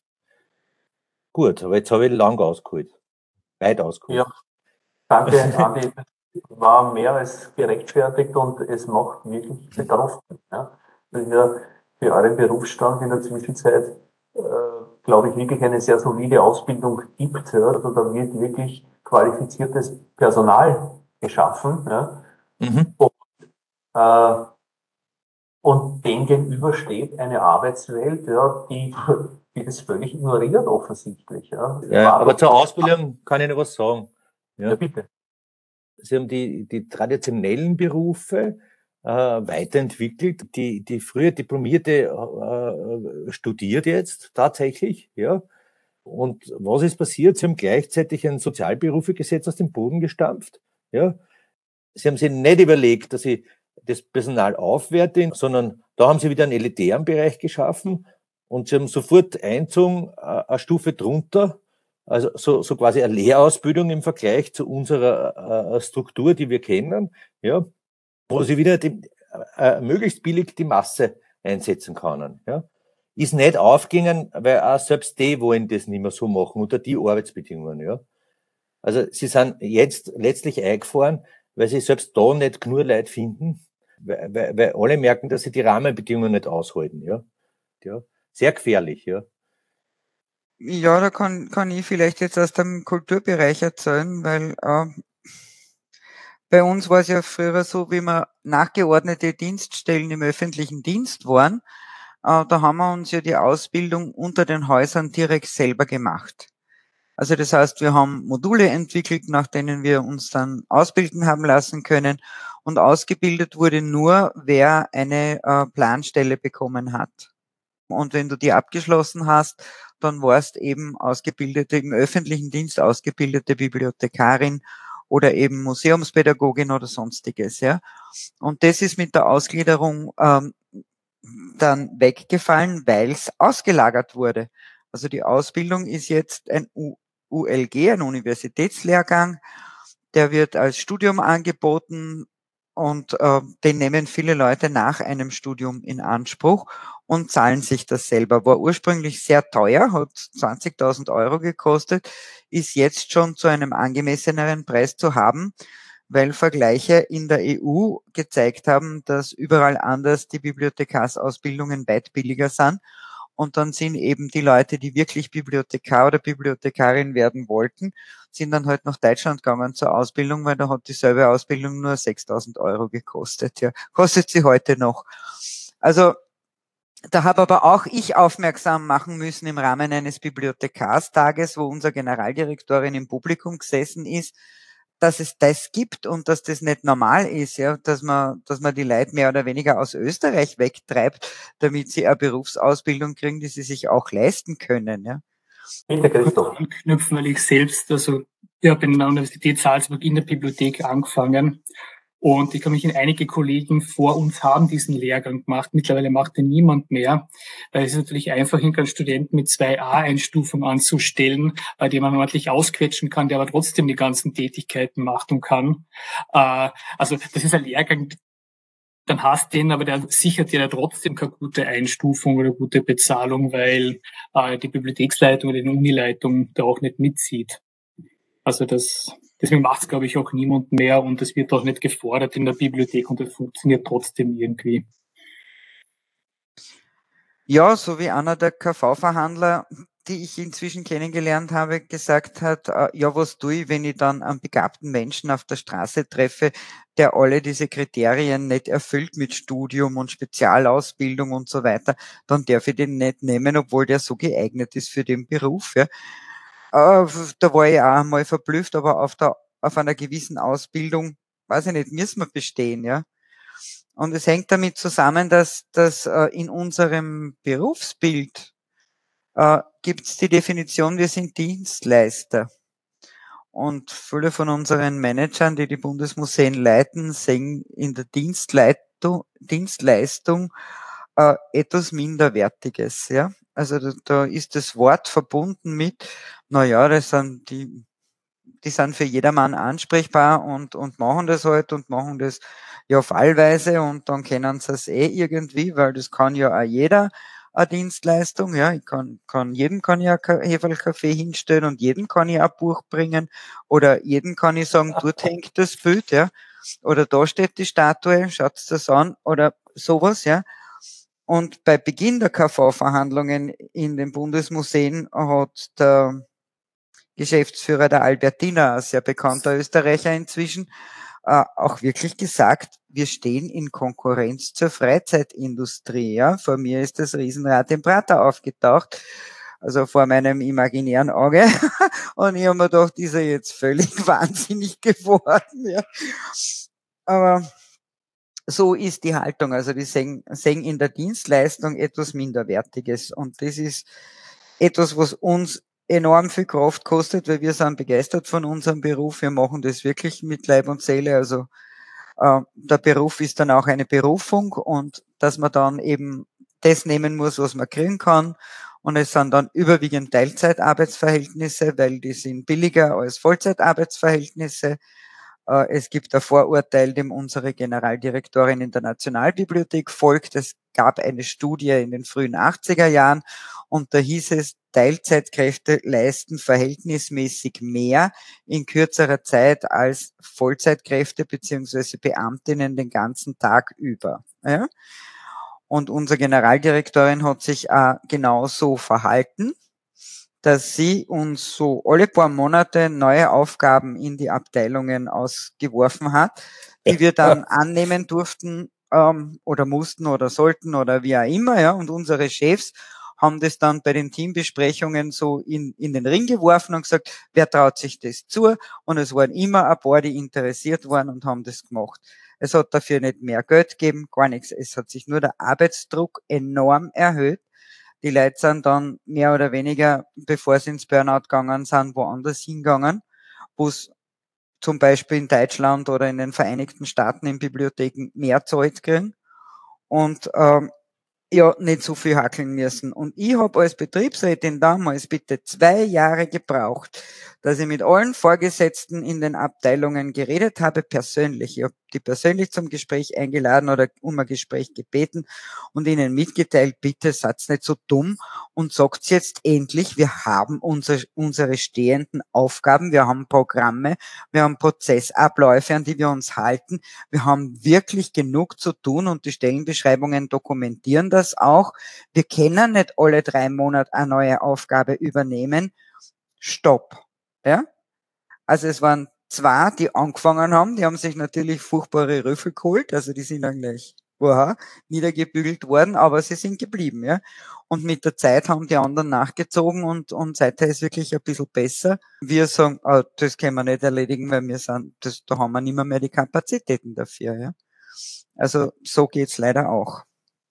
Gut, aber jetzt habe ich lang ausgeholt. Weit ausgeholt. Ja, danke, Andi. War mehr als gerechtfertigt und es macht wirklich betroffen. Ja. Wenn ihr für euren Berufsstand in der Zwischenzeit, äh, glaube ich, wirklich eine sehr solide Ausbildung gibt. Ja. Also da wird wirklich qualifiziertes Personal geschaffen. Ja. Mhm. Und, äh, Und dem gegenüber steht eine Arbeitswelt, ja, die, die das völlig ignoriert offensichtlich. Ja, ja, aber zur Ausbildung kann ich noch was sagen. Ja, ja bitte. Sie haben die, die traditionellen Berufe äh, weiterentwickelt. Die, die früher Diplomierte äh, studiert jetzt tatsächlich, ja. Und was ist passiert? Sie haben gleichzeitig ein Sozialberufegesetz aus dem Boden gestampft, ja. Sie haben sich nicht überlegt, dass sie das Personal aufwerten, sondern da haben sie wieder einen elitären Bereich geschaffen und sie haben sofort einzogen, eine Stufe drunter, also so, so quasi eine Lehrausbildung im Vergleich zu unserer äh, Struktur, die wir kennen, ja, wo sie wieder die, äh, möglichst billig die Masse einsetzen können, ja. Ist nicht aufgegangen, weil auch selbst die wollen das nicht mehr so machen unter die Arbeitsbedingungen, ja. Also sie sind jetzt letztlich eingefahren, weil sie selbst da nicht genug Leute finden, weil, weil, weil alle merken, dass sie die Rahmenbedingungen nicht aushalten, ja. Ja, sehr gefährlich, ja. Ja, da kann, kann ich vielleicht jetzt aus dem Kulturbereich erzählen, weil äh, bei uns war es ja früher so, wie wir nachgeordnete Dienststellen im öffentlichen Dienst waren, äh, da haben wir uns ja die Ausbildung unter den Häusern direkt selber gemacht. Also das heißt, wir haben Module entwickelt, nach denen wir uns dann ausbilden haben lassen können, und ausgebildet wurde nur, wer eine äh, Planstelle bekommen hat. Und wenn du die abgeschlossen hast, dann warst eben ausgebildete, im öffentlichen Dienst ausgebildete Bibliothekarin oder eben Museumspädagogin oder sonstiges, ja. Und das ist mit der Ausgliederung ähm, dann weggefallen, weil es ausgelagert wurde. Also die Ausbildung ist jetzt ein U L G, ein Universitätslehrgang, der wird als Studium angeboten und äh, den nehmen viele Leute nach einem Studium in Anspruch und zahlen sich das selber. War ursprünglich sehr teuer, hat zwanzigtausend Euro gekostet, ist jetzt schon zu einem angemesseneren Preis zu haben, weil Vergleiche in der E U gezeigt haben, dass überall anders die Bibliothekarsausbildungen weit billiger sind. Und dann sind eben die Leute, die wirklich Bibliothekar oder Bibliothekarin werden wollten, sind dann halt nach Deutschland gegangen zur Ausbildung, weil da hat dieselbe Ausbildung nur sechstausend Euro gekostet. Ja, kostet sie heute noch. Also da habe aber auch ich aufmerksam machen müssen im Rahmen eines Bibliothekarstages, wo unsere Generaldirektorin im Publikum gesessen ist, dass es das gibt und dass das nicht normal ist, ja, dass man, dass man die Leute mehr oder weniger aus Österreich wegtreibt, damit sie eine Berufsausbildung kriegen, die sie sich auch leisten können, ja. Bitte, Christoph. Anknüpfen, weil ich selbst, also, ich habe in der Universität Salzburg in der Bibliothek angefangen. Und ich kann mich in einige Kollegen vor uns haben diesen Lehrgang gemacht. Mittlerweile macht den niemand mehr, weil es ist natürlich einfach, einen Studenten mit zwei A-Einstufung anzustellen, bei dem man ordentlich ausquetschen kann, der aber trotzdem die ganzen Tätigkeiten macht und kann. Äh, also das ist ein Lehrgang, dann hast den, aber der sichert dir ja trotzdem keine gute Einstufung oder gute Bezahlung, weil äh, die Bibliotheksleitung oder die Unileitung da auch nicht mitzieht. Also das... Deswegen macht es, glaube ich, auch niemand mehr und es wird auch nicht gefordert in der Bibliothek und das funktioniert trotzdem irgendwie. Ja, so wie einer der K V-Verhandler, die ich inzwischen kennengelernt habe, gesagt hat, äh, ja, was tue ich, wenn ich dann einen begabten Menschen auf der Straße treffe, der alle diese Kriterien nicht erfüllt mit Studium und Spezialausbildung und so weiter, dann darf ich den nicht nehmen, obwohl der so geeignet ist für den Beruf, ja. Uh, da war ich auch mal verblüfft, aber auf der, auf einer gewissen Ausbildung, weiß ich nicht, müssen wir bestehen, ja. Und es hängt damit zusammen, dass, dass uh, in unserem Berufsbild uh, gibt es die Definition, wir sind Dienstleister. Und viele von unseren Managern, die die Bundesmuseen leiten, sehen in der Dienstleistung, Dienstleistung uh, etwas Minderwertiges, ja. Also da, da ist das Wort verbunden mit, na ja, das sind die, die sind für jedermann ansprechbar und, und machen das halt und machen das ja fallweise und dann kennen sie es eh irgendwie, weil das kann ja auch jeder eine Dienstleistung, ja, ich kann, kann, jedem kann ich ein Heferl-Kaffee hinstellen und jedem kann ich ein Buch bringen oder jedem kann ich sagen, dort hängt das Bild, ja, oder da steht die Statue, schaut's das an oder sowas, ja. Und bei Beginn der K V-Verhandlungen in den Bundesmuseen hat der Geschäftsführer der Albertina, ein sehr bekannter Österreicher inzwischen, äh, auch wirklich gesagt, wir stehen in Konkurrenz zur Freizeitindustrie. Ja? Vor mir ist das Riesenrad im Prater aufgetaucht, also vor meinem imaginären Auge. Und ich habe mir gedacht, ist er jetzt völlig wahnsinnig geworden. Ja? Aber so ist die Haltung. Also die sehen, sehen in der Dienstleistung etwas Minderwertiges. Und das ist etwas, was uns enorm viel Kraft kostet, weil wir sind begeistert von unserem Beruf. Wir machen das wirklich mit Leib und Seele. Also äh, der Beruf ist dann auch eine Berufung und dass man dann eben das nehmen muss, was man kriegen kann. Und es sind dann überwiegend Teilzeitarbeitsverhältnisse, weil die sind billiger als Vollzeitarbeitsverhältnisse. Es gibt ein Vorurteil, dem unsere Generaldirektorin in der Nationalbibliothek folgt. Es gab eine Studie in den frühen achtziger Jahren und da hieß es, Teilzeitkräfte leisten verhältnismäßig mehr in kürzerer Zeit als Vollzeitkräfte beziehungsweise Beamtinnen den ganzen Tag über. Ja? Und unsere Generaldirektorin hat sich auch genau so verhalten, dass sie uns so alle paar Monate neue Aufgaben in die Abteilungen ausgeworfen hat, die wir dann annehmen durften ähm, oder mussten oder sollten oder wie auch immer. Ja. Und unsere Chefs haben das dann bei den Teambesprechungen so in, in den Ring geworfen und gesagt, wer traut sich das zu? Und es waren immer ein paar, die interessiert waren und haben das gemacht. Es hat dafür nicht mehr Geld gegeben, gar nichts. Es hat sich nur der Arbeitsdruck enorm erhöht. Die Leute sind dann mehr oder weniger, bevor sie ins Burnout gegangen sind, woanders hingegangen, wo es zum Beispiel in Deutschland oder in den Vereinigten Staaten in Bibliotheken mehr Zeit kriegen und ähm, ja, nicht so viel hackeln müssen. Und ich habe als Betriebsrätin damals bitte zwei Jahre gebraucht, dass ich mit allen Vorgesetzten in den Abteilungen geredet habe, persönlich. Ich habe die persönlich zum Gespräch eingeladen oder um ein Gespräch gebeten und ihnen mitgeteilt, bitte seid nicht so dumm und sagt jetzt endlich, wir haben unsere, unsere stehenden Aufgaben, wir haben Programme, wir haben Prozessabläufe, an die wir uns halten, wir haben wirklich genug zu tun und die Stellenbeschreibungen dokumentieren das auch. Wir können nicht alle drei Monate eine neue Aufgabe übernehmen. Stopp. Ja? Also es waren zwei, die angefangen haben, die haben sich natürlich furchtbare Rüffel geholt, also die sind dann gleich wow, niedergebügelt worden, aber sie sind geblieben, ja. Und mit der Zeit haben die anderen nachgezogen und, und seither ist wirklich ein bisschen besser. Wir sagen, oh, das können wir nicht erledigen, weil wir sind, das, da haben wir nicht mehr, mehr die Kapazitäten dafür, ja. Also so geht's leider auch.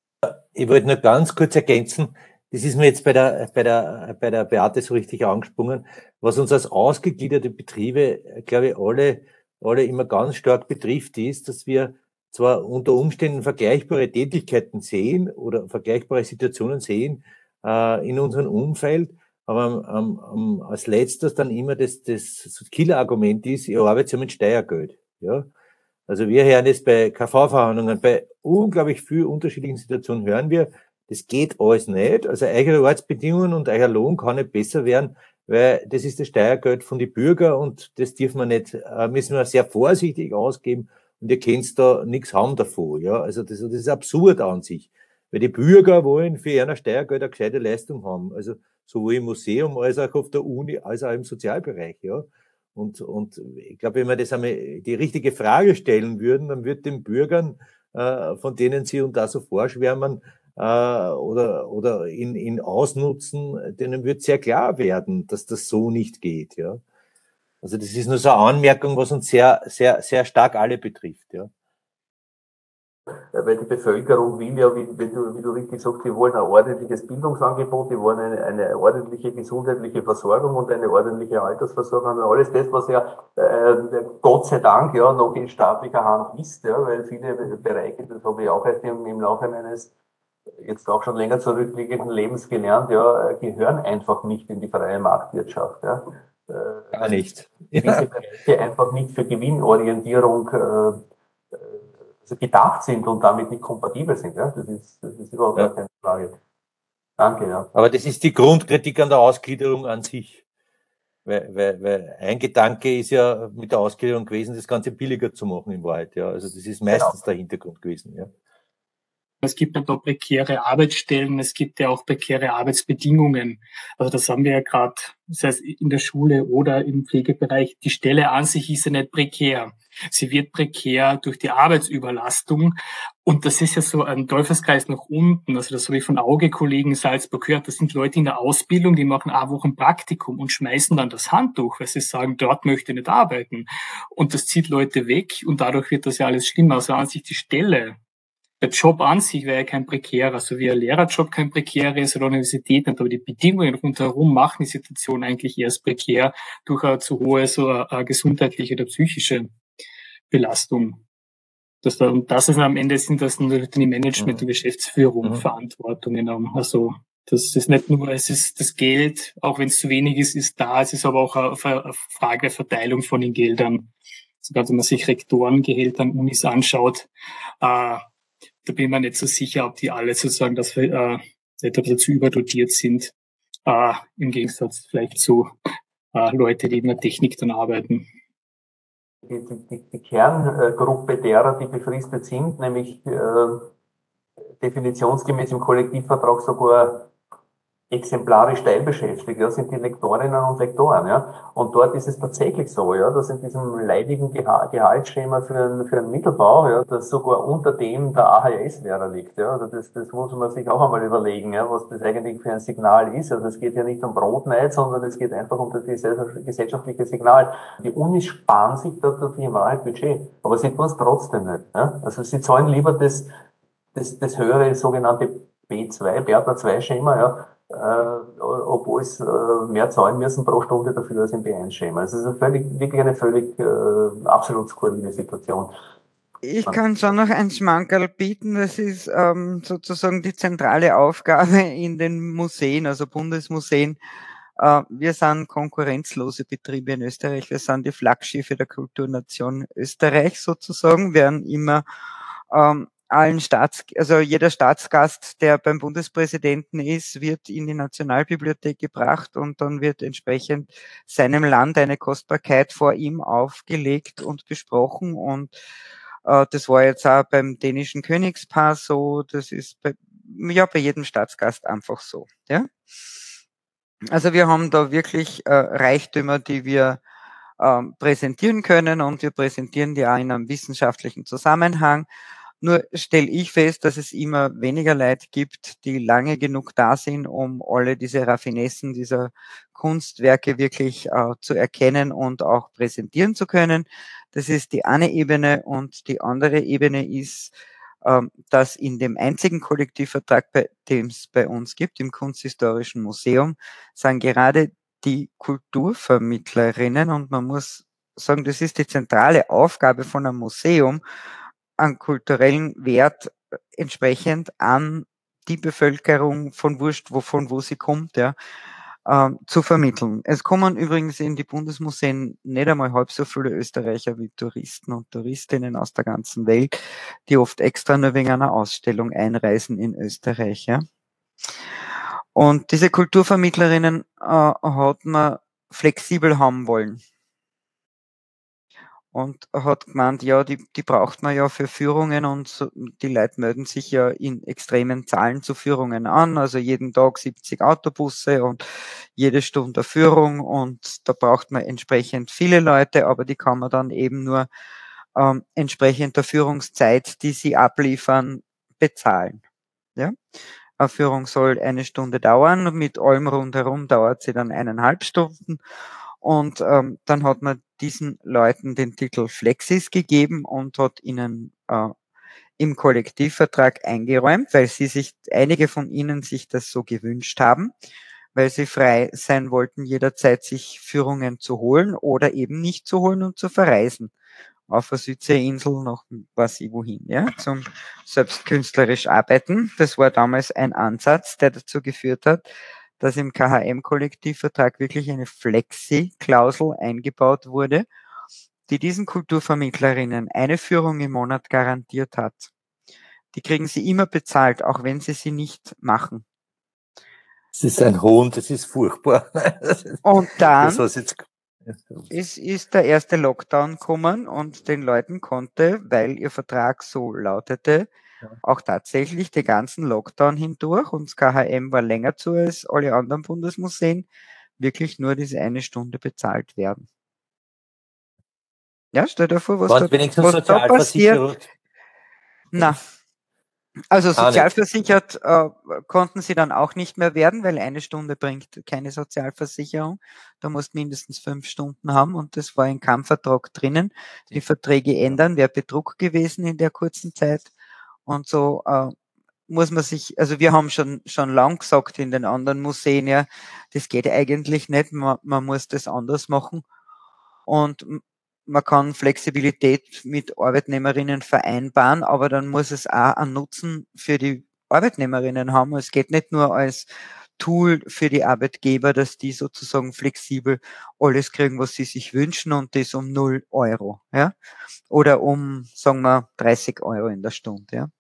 Ich wollte nur ganz kurz ergänzen, das ist mir jetzt bei der, bei der, bei der Beate so richtig angesprungen, was uns als ausgegliederte Betriebe, glaube ich, alle, alle immer ganz stark betrifft, ist, dass wir zwar unter Umständen vergleichbare Tätigkeiten sehen oder vergleichbare Situationen sehen äh, in unserem Umfeld, aber ähm, ähm, als letztes dann immer das, das Killer-Argument ist, ich arbeite ja mit Steuergeld. Ja? Also wir hören jetzt bei K V-Verhandlungen, bei unglaublich vielen unterschiedlichen Situationen hören wir, das geht alles nicht. Also eure Arbeitsbedingungen und euer Lohn kann nicht besser werden, weil das ist das Steuergeld von den Bürgern und das dürfen wir nicht, äh, müssen wir sehr vorsichtig ausgeben und ihr könnt da nichts haben davon. Ja, also das, das ist absurd an sich, weil die Bürger wollen für ihr Steuergeld eine gescheite Leistung haben. Also sowohl im Museum als auch auf der Uni, als auch im Sozialbereich. Ja. Und, und ich glaube, wenn wir das einmal die richtige Frage stellen würden, dann wird den Bürgern, äh, von denen sie und da so vorschwärmen, äh, oder, oder ihn, ihn ausnutzen, denen wird sehr klar werden, dass das so nicht geht, ja. Also das ist nur so eine Anmerkung, was uns sehr, sehr, sehr stark alle betrifft, ja. Weil die Bevölkerung will ja, wie, wie, du, wie du richtig sagst, die wollen ein ordentliches Bildungsangebot, die wollen eine, eine ordentliche gesundheitliche Versorgung und eine ordentliche Altersversorgung und alles das, was ja äh, Gott sei Dank ja noch in staatlicher Hand ist, ja, weil viele Bereiche, das habe ich auch erst im, im Laufe meines jetzt auch schon länger zurückliegenden Lebens gelernt, ja, gehören einfach nicht in die freie Marktwirtschaft. Ja. Äh, Gar nicht. Diese Bereiche einfach nicht für Gewinnorientierung äh, also gedacht sind und damit nicht kompatibel sind. Ja? Das ist, das ist überhaupt ja. keine Frage. Danke, ja. Aber das ist die Grundkritik an der Ausgliederung an sich. Weil, weil, weil ein Gedanke ist ja mit der Ausgliederung gewesen, das Ganze billiger zu machen in Wahrheit. Ja. Also das ist meistens genau. der Hintergrund gewesen. Ja. Es gibt ja da prekäre Arbeitsstellen, es gibt ja auch prekäre Arbeitsbedingungen. Also das haben wir ja gerade, das heißt in der Schule oder im Pflegebereich, die Stelle an sich ist ja nicht prekär. Sie wird prekär durch die Arbeitsüberlastung. Und das ist ja so ein Teufelskreis nach unten. Also das habe ich von Auge-Kollegen in Salzburg gehört. Das sind Leute in der Ausbildung, die machen eine Woche ein Praktikum und schmeißen dann das Handtuch, weil sie sagen, dort möchte ich nicht arbeiten. Und das zieht Leute weg und dadurch wird das ja alles schlimmer. Also an sich die Stelle, der Job an sich wäre ja kein prekärer, so wie ein Lehrerjob kein prekärer ist oder Universität nicht, aber die Bedingungen rundherum machen die Situation eigentlich erst prekär durch eine zu hohe so eine gesundheitliche oder psychische Belastung. Das da, und das ist am Ende sind das natürlich die Management- Mhm. und Geschäftsführung Mhm. Verantwortungen haben. Also das ist nicht nur, es ist das Geld, auch wenn es zu wenig ist, ist da. Es ist aber auch eine, eine Frage der Verteilung von den Geldern. Sogar wenn man sich Rektorengehälter an Unis anschaut, äh, da bin ich mir nicht so sicher, ob die alle sozusagen das äh, nicht ein bisschen zu überdotiert sind, äh, im Gegensatz vielleicht zu äh, Leute, die in der Technik dann arbeiten. Die, die, die Kerngruppe derer, die befristet sind, nämlich äh, definitionsgemäß im Kollektivvertrag sogar exemplarisch teilbeschäftigt, ja, sind die Lektorinnen und Lektoren, ja. Und dort ist es tatsächlich so, ja, dass in diesem leidigen Gehaltsschema für einen, für einen Mittelbau, ja, das sogar unter dem der A H S-Lehrer liegt, ja. Also das, das muss man sich auch einmal überlegen, ja, was das eigentlich für ein Signal ist. Also es geht ja nicht um Brotneid, sondern es geht einfach um das gesellschaftliche Signal. Die Unis sparen sich dafür im Wahrheit Budget, aber sie tun es trotzdem nicht, ja. Also sie zahlen lieber das, das, das höhere sogenannte B zwei, Bertha zwei Schema, ja, äh, obwohl es äh, mehr zahlen müssen pro Stunde dafür als im B eins Schema. Also es ist eine völlig, wirklich eine völlig äh, absolut skurrile Situation. Ich kann schon noch ein Schmankerl bieten. Das ist ähm, sozusagen die zentrale Aufgabe in den Museen, also Bundesmuseen. Äh, wir sind konkurrenzlose Betriebe in Österreich. Wir sind die Flaggschiffe der Kulturnation Österreich sozusagen, werden immer ähm, allen Staats, also jeder Staatsgast, der beim Bundespräsidenten ist, wird in die Nationalbibliothek gebracht und dann wird entsprechend seinem Land eine Kostbarkeit vor ihm aufgelegt und besprochen. Und äh, das war jetzt auch beim dänischen Königspaar so, das ist bei, ja, bei jedem Staatsgast einfach so, ja. Also wir haben da wirklich äh, Reichtümer, die wir ähm, präsentieren können und wir präsentieren die auch in einem wissenschaftlichen Zusammenhang. Nur stelle ich fest, dass es immer weniger Leute gibt, die lange genug da sind, um alle diese Raffinessen dieser Kunstwerke wirklich äh, zu erkennen und auch präsentieren zu können. Das ist die eine Ebene und die andere Ebene ist, ähm, dass in dem einzigen Kollektivvertrag, bei, den es bei uns gibt, im Kunsthistorischen Museum, sind gerade die Kulturvermittlerinnen, und man muss sagen, das ist die zentrale Aufgabe von einem Museum, an kulturellen Wert entsprechend an die Bevölkerung von Wurscht, wovon wo sie kommt, ja, äh, zu vermitteln. Es kommen übrigens in die Bundesmuseen nicht einmal halb so viele Österreicher wie Touristen und Touristinnen aus der ganzen Welt, die oft extra nur wegen einer Ausstellung einreisen in Österreich. Ja. Und diese Kulturvermittlerinnen äh, hat man flexibel haben wollen. Und hat gemeint, ja, die, die braucht man ja für Führungen und so, die Leute melden sich ja in extremen Zahlen zu Führungen an, also jeden Tag siebzig Autobusse und jede Stunde Führung und da braucht man entsprechend viele Leute, aber die kann man dann eben nur ähm, entsprechend der Führungszeit, die sie abliefern, bezahlen. Ja? Eine Führung soll eine Stunde dauern, mit allem rundherum dauert sie dann eineinhalb Stunden. Und ähm, dann hat man diesen Leuten den Titel Flexis gegeben und hat ihnen äh, im Kollektivvertrag eingeräumt, weil sie sich, einige von ihnen sich das so gewünscht haben, weil sie frei sein wollten, jederzeit sich Führungen zu holen oder eben nicht zu holen und zu verreisen. Auf der Südseeinsel noch was ich wohin, ja, zum selbst künstlerisch arbeiten. Das war damals ein Ansatz, der dazu geführt hat, dass im K H M-Kollektivvertrag wirklich eine Flexi-Klausel eingebaut wurde, die diesen Kulturvermittlerinnen eine Führung im Monat garantiert hat. Die kriegen sie immer bezahlt, auch wenn sie sie nicht machen. Das ist ein Hohn, das ist furchtbar. Und dann das, jetzt... ist, ist der erste Lockdown gekommen und den Leuten konnte, weil ihr Vertrag so lautete, auch tatsächlich den ganzen Lockdown hindurch, und das K H M war länger zu als alle anderen Bundesmuseen, wirklich nur diese eine Stunde bezahlt werden. Ja, stell dir vor, was Waren da, wenigstens was da passiert. Sozialversicherung? Na, also Ah, nicht. sozialversichert äh, konnten sie dann auch nicht mehr werden, weil eine Stunde bringt keine Sozialversicherung. Da musst mindestens fünf Stunden haben und das war in keinem Vertrag drinnen. Die Verträge ändern, wäre Betrug gewesen in der kurzen Zeit. Und so äh, muss man sich, also wir haben schon schon lang gesagt in den anderen Museen, ja, das geht eigentlich nicht, man, man muss das anders machen. Und m- man kann Flexibilität mit Arbeitnehmerinnen vereinbaren, aber dann muss es auch einen Nutzen für die Arbeitnehmerinnen haben. Es geht nicht nur als Tool für die Arbeitgeber, dass die sozusagen flexibel alles kriegen, was sie sich wünschen und das um null Euro, ja, oder um, sagen wir, dreißig Euro in der Stunde, ja.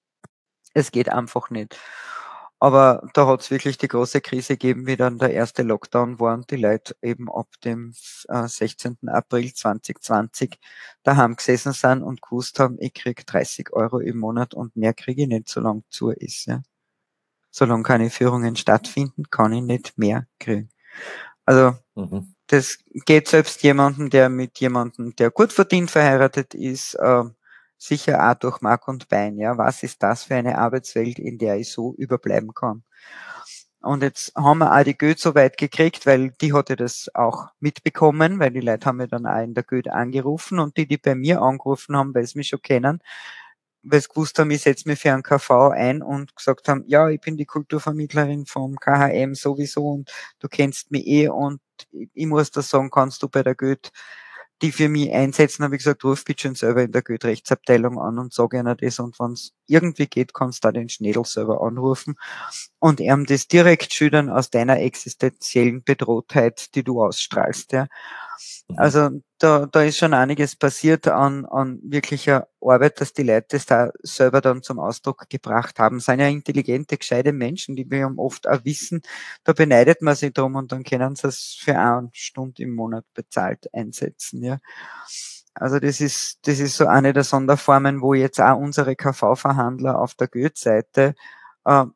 Es geht einfach nicht. Aber da hat es wirklich die große Krise gegeben, wie dann der erste Lockdown war und die Leute eben ab dem äh, sechzehnten April zweitausendzwanzig daheim gesessen sind und gewusst haben, ich krieg dreißig Euro im Monat und mehr kriege ich nicht, solange zu ist. Ja. Solange keine Führungen stattfinden, kann ich nicht mehr kriegen. Also Mhm. das geht selbst jemanden, der mit jemandem, der gut verdient verheiratet ist, äh, sicher auch durch Mark und Bein. Ja, was ist das für eine Arbeitswelt, in der ich so überbleiben kann? Und jetzt haben wir auch die Goethe so weit gekriegt, weil die hatte das auch mitbekommen, weil die Leute haben mir dann auch in der Goethe angerufen und die, die bei mir angerufen haben, weil sie mich schon kennen, weil sie gewusst haben, ich setze mich für einen K V ein und gesagt haben, ja, ich bin die Kulturvermittlerin vom K H M sowieso und du kennst mich eh und ich, ich muss das sagen, kannst du bei der Goethe die für mich einsetzen, habe ich gesagt, ruf bitte schon selber in der Goethe-Rechtsabteilung an und sag ihnen das und wenn es irgendwie geht, kannst du da den Schnädel selber anrufen und ihm das direkt schildern aus deiner existenziellen Bedrohtheit, die du ausstrahlst, ja. Also da, da ist schon einiges passiert an, an wirklicher Arbeit, dass die Leute das da selber dann zum Ausdruck gebracht haben. Das sind ja intelligente, gescheite Menschen, die wir haben oft auch wissen, da beneidet man sich drum und dann können sie es für eine Stunde im Monat bezahlt einsetzen, ja. Also das ist, das ist so eine der Sonderformen, wo jetzt auch unsere K V-Verhandler auf der Goethe-Seite äh,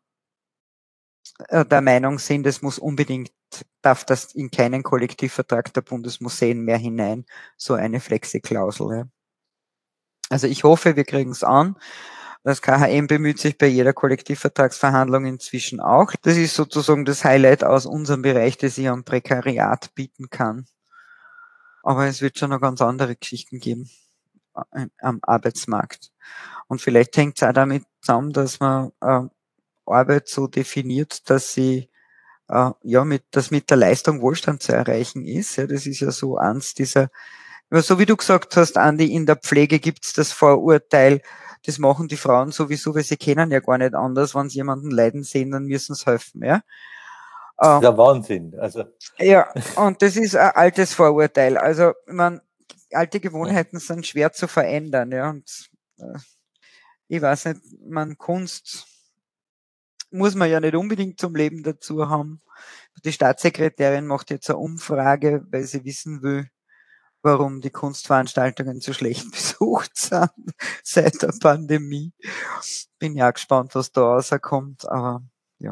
äh, der Meinung sind, es muss unbedingt, darf das in keinen Kollektivvertrag der Bundesmuseen mehr hinein, so eine Flexi-Klausel. Ja. Also ich hoffe, wir kriegen es an. Das K H M bemüht sich bei jeder Kollektivvertragsverhandlung inzwischen auch. Das ist sozusagen das Highlight aus unserem Bereich, das ich am Prekariat bieten kann. Aber es wird schon noch ganz andere Geschichten geben äh, am Arbeitsmarkt. Und vielleicht hängt es auch damit zusammen, dass man äh, Arbeit so definiert, dass sie äh, ja mit, dass mit der Leistung Wohlstand zu erreichen ist. Ja, das ist ja so eins dieser, so wie du gesagt hast, Andi, in der Pflege gibt's das Vorurteil, das machen die Frauen sowieso, weil sie kennen ja gar nicht anders. Wenn sie jemanden leiden sehen, dann müssen sie helfen. Ja, Das äh, ist der Wahnsinn. Also, ja, und das ist ein altes Vorurteil. Also, man, alte Gewohnheiten sind schwer zu verändern. Ja, und äh, ich weiß nicht, man Kunst muss man ja nicht unbedingt zum Leben dazu haben. Die Staatssekretärin macht jetzt eine Umfrage, weil sie wissen will, warum die Kunstveranstaltungen so schlecht besucht sind seit der Pandemie. Bin ja gespannt, was da rauskommt, aber ja.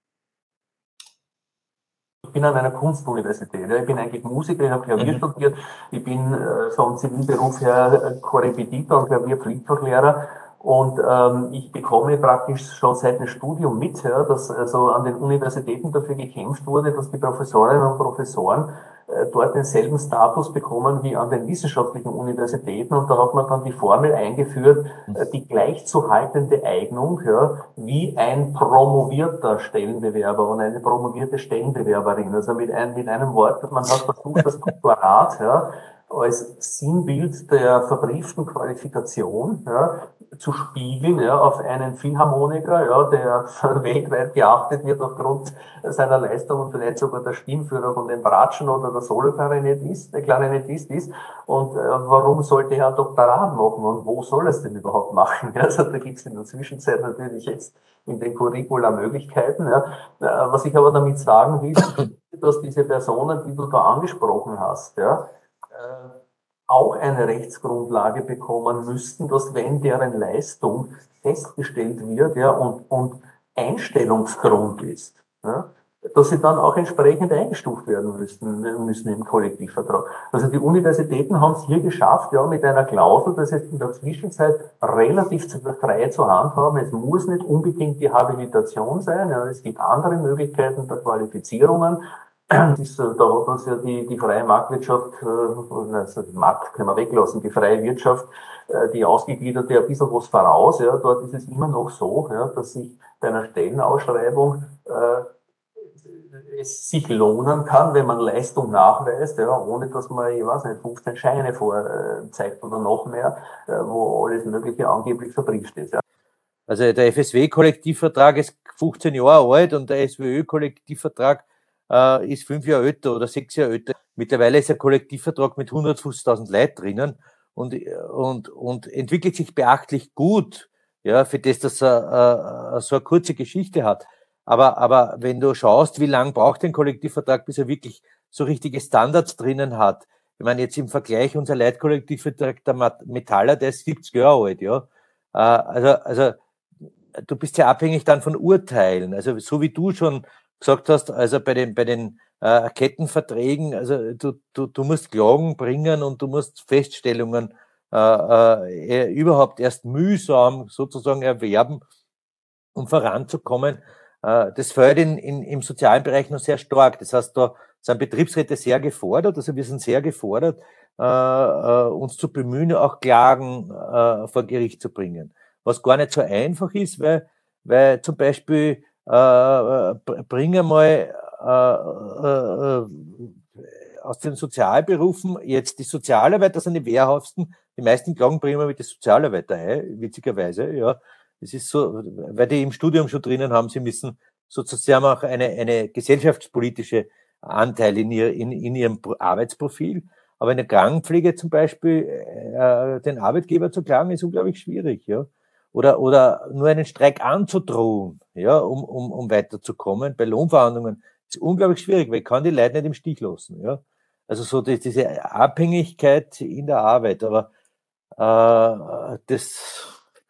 Ich bin an einer Kunstuniversität. Ich bin eigentlich Musiker, ich habe Klavier Mhm. studiert. Ich bin äh, vom Zivilberuf her Korrepetitor und Klavierpflichtfachlehrer. Und ähm, ich bekomme praktisch schon seit dem Studium mit, ja, dass also an den Universitäten dafür gekämpft wurde, dass die Professorinnen und Professoren äh, dort denselben Status bekommen wie an den wissenschaftlichen Universitäten. Und da hat man dann die Formel eingeführt, äh, die gleichzuhaltende Eignung, ja, wie ein promovierter Stellenbewerber und eine promovierte Stellenbewerberin. Also mit, ein, mit einem Wort, man hat versucht, das Doktorat, ja, als Sinnbild der verbrieften Qualifikation, ja, zu spiegeln, ja, auf einen Philharmoniker, ja, der weltweit geachtet wird aufgrund seiner Leistung und vielleicht sogar der Stimmführer von den Bratschen oder der Solo-Klarinettist, der Klarinettist ist. Und äh, warum sollte er ein Doktorat machen und wo soll er es denn überhaupt machen? Also da gibt es in der Zwischenzeit natürlich jetzt in den Curricula Möglichkeiten. Ja. Äh, was ich aber damit sagen will, dass diese Personen, die du da angesprochen hast, ja, äh, auch eine Rechtsgrundlage bekommen müssten, dass wenn deren Leistung festgestellt wird, ja, und, und Einstellungsgrund ist, ja, dass sie dann auch entsprechend eingestuft werden müssen, müssen im Kollektivvertrag. Also die Universitäten haben es hier geschafft, ja, mit einer Klausel, dass es in der Zwischenzeit relativ frei zu handhaben. Es muss nicht unbedingt die Habilitation sein, ja, es gibt andere Möglichkeiten der Qualifizierungen. Das ist, da hat uns ja die, die freie Marktwirtschaft, also den Markt können wir weglassen, die freie Wirtschaft, die ausgegliederte ein bisschen was voraus. Ja, dort ist es immer noch so, ja, dass sich bei einer Stellenausschreibung äh, es sich lohnen kann, wenn man Leistung nachweist, ja, ohne dass man, ich weiß nicht, fünfzehn Scheine vorzeigt oder noch mehr, wo alles Mögliche angeblich verbrieft ist. Ja. Also der F S W-Kollektivvertrag ist fünfzehn Jahre alt und der S W Ö-Kollektivvertrag äh, ist fünf Jahre älter oder sechs Jahre älter. Mittlerweile ist ein Kollektivvertrag mit hundertfünfzigtausend Leuten drinnen und, und, und entwickelt sich beachtlich gut, ja, für das, dass er äh, so eine kurze Geschichte hat. Aber, aber wenn du schaust, wie lange braucht ein Kollektivvertrag, bis er wirklich so richtige Standards drinnen hat. Ich meine, jetzt im Vergleich unser Leitkollektivvertrag der Metaller, der ist siebzig Jahre alt, ja. Äh, also, also, du bist ja abhängig dann von Urteilen. Also, so wie du schon gesagt hast, also bei den, bei den äh, Kettenverträgen, also du, du, du musst Klagen bringen und du musst Feststellungen äh, äh, überhaupt erst mühsam sozusagen erwerben, um voranzukommen. Das fällt in, in, im sozialen Bereich noch sehr stark. Das heißt, da sind Betriebsräte sehr gefordert, also wir sind sehr gefordert, äh, äh, uns zu bemühen, auch Klagen äh, vor Gericht zu bringen. Was gar nicht so einfach ist, weil, weil zum Beispiel äh, bringen mal äh, äh, aus den Sozialberufen jetzt die Sozialarbeiter sind die wehrhaftesten. Die meisten Klagen bringen wir mit den Sozialarbeiter ein, witzigerweise, ja. Es ist so, weil die im Studium schon drinnen haben, sie müssen sozusagen auch eine, eine gesellschaftspolitische Anteil in, ihr, in, in ihrem Arbeitsprofil. Aber in der Krankenpflege zum Beispiel, äh, den Arbeitgeber zu klagen, ist unglaublich schwierig, ja. Oder, oder nur einen Streik anzudrohen, ja, um, um, um weiterzukommen. Bei Lohnverhandlungen ist unglaublich schwierig, weil ich kann die Leute nicht im Stich lassen, ja. Also so die, diese Abhängigkeit in der Arbeit, aber äh, das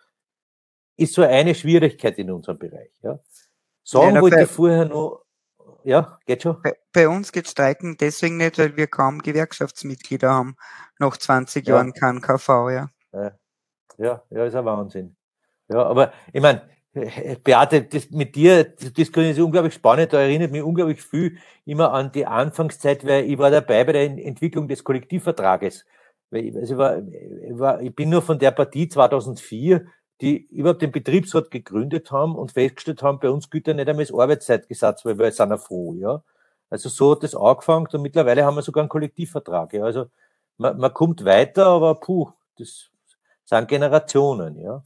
ist so eine Schwierigkeit in unserem Bereich. Ja. Sagen Leider wollte bei, ich vorher noch, ja, geht schon. Bei, bei uns geht Streiken deswegen nicht, weil wir kaum Gewerkschaftsmitglieder haben, nach zwanzig Ja. Jahren kein K V, ja. Ja, ja, ist ein Wahnsinn. Ja, aber ich meine, Beate, das mit dir, das ist unglaublich spannend, da erinnert mich unglaublich viel immer an die Anfangszeit, weil ich war dabei bei der Entwicklung des Kollektivvertrages. Weil ich, also ich, war, ich, war, ich bin nur von der Partie zweitausendvier, die überhaupt den Betriebsrat gegründet haben und festgestellt haben, bei uns gilt ja nicht einmal das Arbeitszeitgesetz, weil wir sind ja froh, ja. Also so hat das angefangen und mittlerweile haben wir sogar einen Kollektivvertrag, ja. Also man, man kommt weiter, aber puh, das sind Generationen, ja.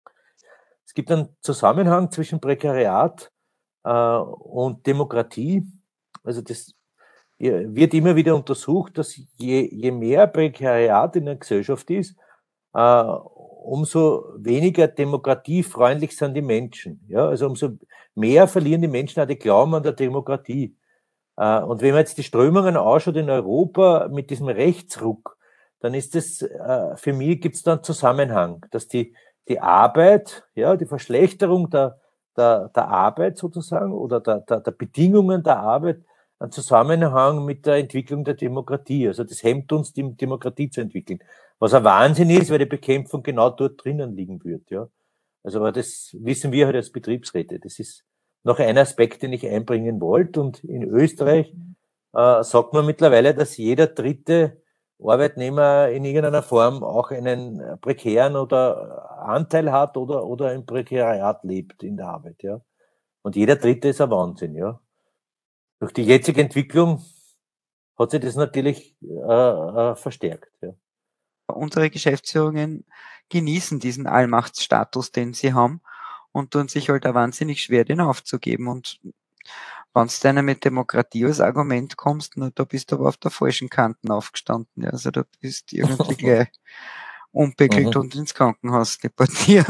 Es gibt einen Zusammenhang zwischen Prekariat äh, und Demokratie. Also das wird immer wieder untersucht, dass je, je mehr Prekariat in der Gesellschaft ist, äh, umso weniger demokratiefreundlich sind die Menschen. Ja? Also umso mehr verlieren die Menschen auch die Glauben an der Demokratie. Äh, und wenn man jetzt die Strömungen anschaut in Europa mit diesem Rechtsruck, dann ist es, äh, für mich gibt es da einen Zusammenhang, dass die, die Arbeit, ja, die Verschlechterung der, der, der Arbeit sozusagen oder der, der, der Bedingungen der Arbeit einen Zusammenhang mit der Entwicklung der Demokratie. Also das hemmt uns, die Demokratie zu entwickeln. Was ein Wahnsinn ist, weil die Bekämpfung genau dort drinnen liegen wird, ja. Also, aber das wissen wir halt als Betriebsräte. Das ist noch ein Aspekt, den ich einbringen wollte. Und in Österreich äh, sagt man mittlerweile, dass jeder dritte Arbeitnehmer in irgendeiner Form auch einen prekären oder Anteil hat oder, oder im Prekariat lebt in der Arbeit, ja. Und jeder dritte ist ein Wahnsinn, ja. Durch die jetzige Entwicklung hat sich das natürlich äh, äh, verstärkt, ja. Unsere Geschäftsführungen genießen diesen Allmachtsstatus, den sie haben und tun sich halt auch wahnsinnig schwer, den aufzugeben. Und wenn du dann mit Demokratie als Argument kommst, na, da bist du aber auf der falschen Kanten aufgestanden. Ja. Also da bist du irgendwie gleich unbeckelt Mhm. und ins Krankenhaus deportiert.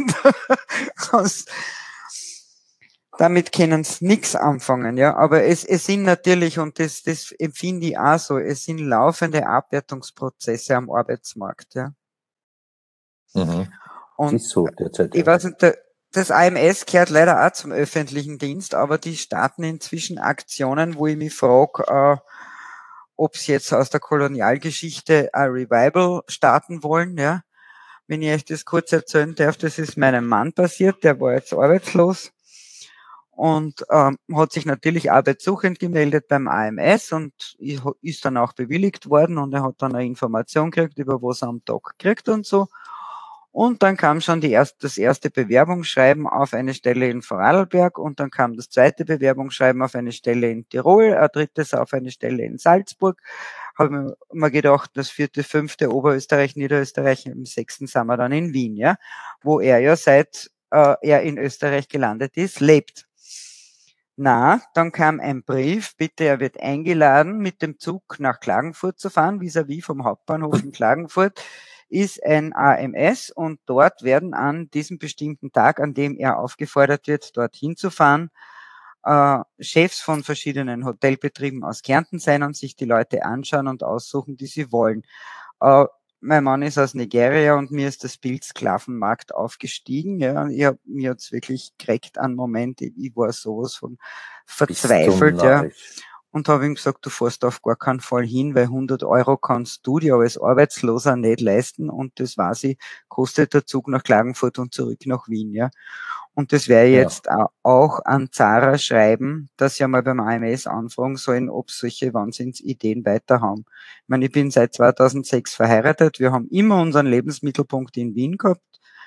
Damit können sie nichts anfangen, ja. Aber es, es sind natürlich, und das, das empfinde ich auch so, es sind laufende Abwertungsprozesse am Arbeitsmarkt, ja. Mhm. Und ist so derzeit, ich ja. weiß nicht, der, das A M S gehört leider auch zum öffentlichen Dienst, aber die starten inzwischen Aktionen, wo ich mich frage, äh, ob sie jetzt aus der Kolonialgeschichte ein Revival starten wollen, ja. Wenn ich euch das kurz erzählen darf, das ist meinem Mann passiert, der war jetzt arbeitslos und ähm, hat sich natürlich arbeitssuchend gemeldet beim A M S und ist dann auch bewilligt worden und er hat dann eine Information gekriegt, über was er am Tag kriegt und so. Und dann kam schon die erste, das erste Bewerbungsschreiben auf eine Stelle in Vorarlberg und dann kam das zweite Bewerbungsschreiben auf eine Stelle in Tirol, ein drittes auf eine Stelle in Salzburg. Habe mir gedacht, das vierte, fünfte Oberösterreich, Niederösterreich, im sechsten sind wir dann in Wien, ja, wo er ja seit äh, er in Österreich gelandet ist, lebt. Na, dann kam ein Brief, bitte, er wird eingeladen, mit dem Zug nach Klagenfurt zu fahren, vis-à-vis vom Hauptbahnhof in Klagenfurt ist ein A M S und dort werden an diesem bestimmten Tag, an dem er aufgefordert wird, dorthin zu fahren, äh, Chefs von verschiedenen Hotelbetrieben aus Kärnten sein und sich die Leute anschauen und aussuchen, die sie wollen. Äh, mein Mann ist aus Nigeria und mir ist das Bild Sklavenmarkt aufgestiegen. Ja, ich hab, mir hat's wirklich gekriegt an Moment, ich, ich war sowas von verzweifelt, ja. Und habe ihm gesagt, du fährst auf gar keinen Fall hin, weil hundert Euro kannst du dir als Arbeitsloser nicht leisten und das weiß ich, kostet der Zug nach Klagenfurt und zurück nach Wien, ja. Und das werde ich ja. jetzt auch an Zara schreiben, dass sie einmal beim A M S anfragen sollen, ob solche Wahnsinnsideen weiter haben. Ich meine, ich bin seit zweitausendsechs verheiratet, wir haben immer unseren Lebensmittelpunkt in Wien gehabt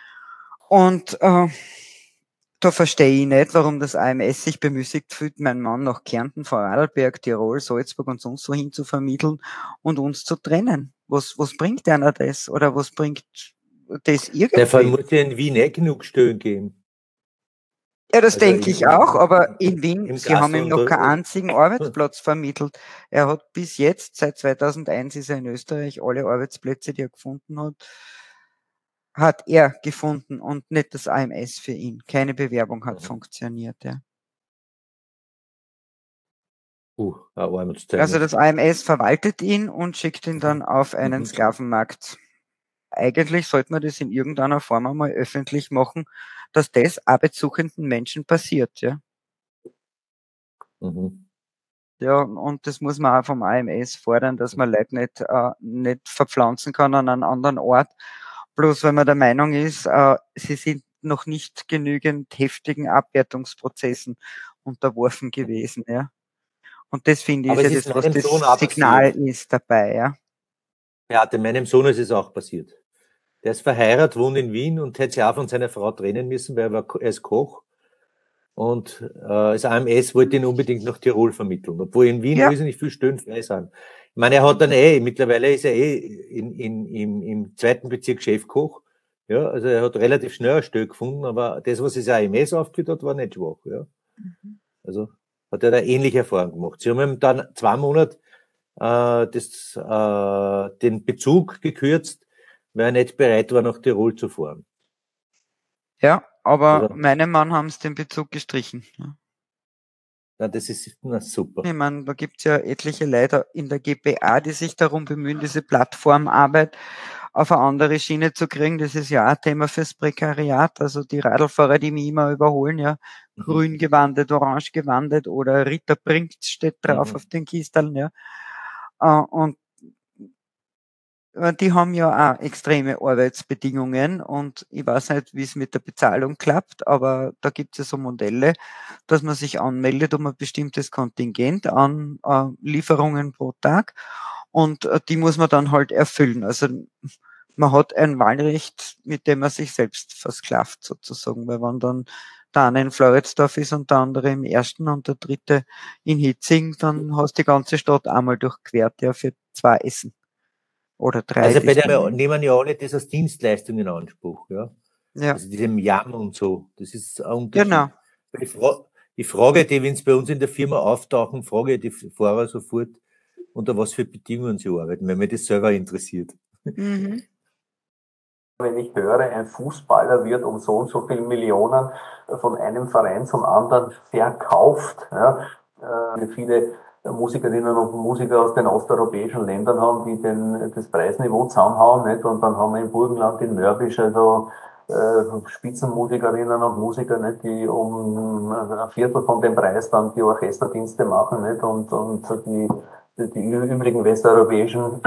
und äh, da verstehe ich nicht, warum das A M S sich bemüßigt fühlt, meinen Mann nach Kärnten, Vorarlberg, Tirol, Salzburg und sonst wohin zu vermitteln und uns zu trennen. Was, was bringt einer das? Oder was bringt das irgendwie? Der Fall muss ja in Wien eh genug Stellen geben. Ja, das Also denke im, ich auch, im, aber in Wien, sie haben ihm noch keinen und, einzigen Arbeitsplatz vermittelt. Er hat bis jetzt, seit zweitausendeins ist er in Österreich, alle Arbeitsplätze, die er gefunden hat, hat er gefunden und nicht das A M S für ihn. Keine Bewerbung hat mhm. funktioniert, ja. Uh, also das A M S verwaltet ihn und schickt ihn dann auf einen mhm. Sklavenmarkt. Eigentlich sollte man das in irgendeiner Form einmal öffentlich machen, dass das arbeitssuchenden Menschen passiert, ja. Mhm. Ja, und das muss man auch vom A M S fordern, dass man Leute nicht, äh, nicht verpflanzen kann an einen anderen Ort. Bloß wenn man der Meinung ist, äh, sie sind noch nicht genügend heftigen Abwertungsprozessen unterworfen gewesen, ja. Und das finde ich ist ja das, was das Sohn Signal ist dabei, ja. Ja, dem meinem Sohn ist es auch passiert. Der ist verheiratet, wohnt in Wien und hätte sich auch von seiner Frau trennen müssen, weil er, war, er ist Koch. Und äh, das A M S wollte ihn unbedingt nach Tirol vermitteln, obwohl in Wien ja. nicht viel Stellen frei sind. Ich meine, er hat dann eh, mittlerweile ist er eh in, in, im, im zweiten Bezirk Chefkoch. Ja, also er hat relativ schnell eine Stelle gefunden, aber das, was das A M S aufgeführt hat, war nicht schwach. Ja. Mhm. Also hat er da ähnliche Erfahrungen gemacht. Sie haben ihm dann zwei Monate äh, das, äh, den Bezug gekürzt, weil er nicht bereit war, nach Tirol zu fahren. Ja, aber also, meinem Mann haben sie den Bezug gestrichen. Ja. Ja, das ist na, super. Ich meine, da gibt's ja etliche Leute in der G P A, die sich darum bemühen, diese Plattformarbeit auf eine andere Schiene zu kriegen. Das ist ja auch ein Thema fürs Prekariat. Also die Radlfahrer, die mich immer überholen, ja, mhm. grün gewandet, orange gewandet oder Ritter bringt steht drauf mhm. auf den Kisteln, ja. Und die haben ja auch extreme Arbeitsbedingungen und ich weiß nicht, wie es mit der Bezahlung klappt, aber da gibt es ja so Modelle, dass man sich anmeldet um ein bestimmtes Kontingent an äh, Lieferungen pro Tag und äh, die muss man dann halt erfüllen. Also man hat ein Wahlrecht, mit dem man sich selbst versklavt sozusagen, weil wenn dann der eine in Floridsdorf ist und der andere im Ersten und der dritte in Hitzing, dann hast du die ganze Stadt einmal durchquert, ja, für zwei Essen. Oder drei. Also bei der nehmen ja alle das als Dienstleistung in Anspruch, ja. Ja. Also diesem Jam und so. Das ist ein Unterschied. Genau. Die, Fra die Frage, die, wenn es bei uns in der Firma auftauchen, frage ich die Fahrer sofort, unter was für Bedingungen sie arbeiten, wenn mich das selber interessiert. Mhm. Wenn ich höre, ein Fußballer wird um so und so viele Millionen von einem Verein zum anderen verkauft, ja, äh, viele Musikerinnen und Musiker aus den osteuropäischen Ländern haben, die den, das Preisniveau zusammenhauen, nicht? Und dann haben wir im Burgenland, in Mörbisch, also äh, Spitzenmusikerinnen und Musiker, nicht, die um ein Viertel von dem Preis dann die Orchesterdienste machen, nicht, und, und die, die übrigen westeuropäischen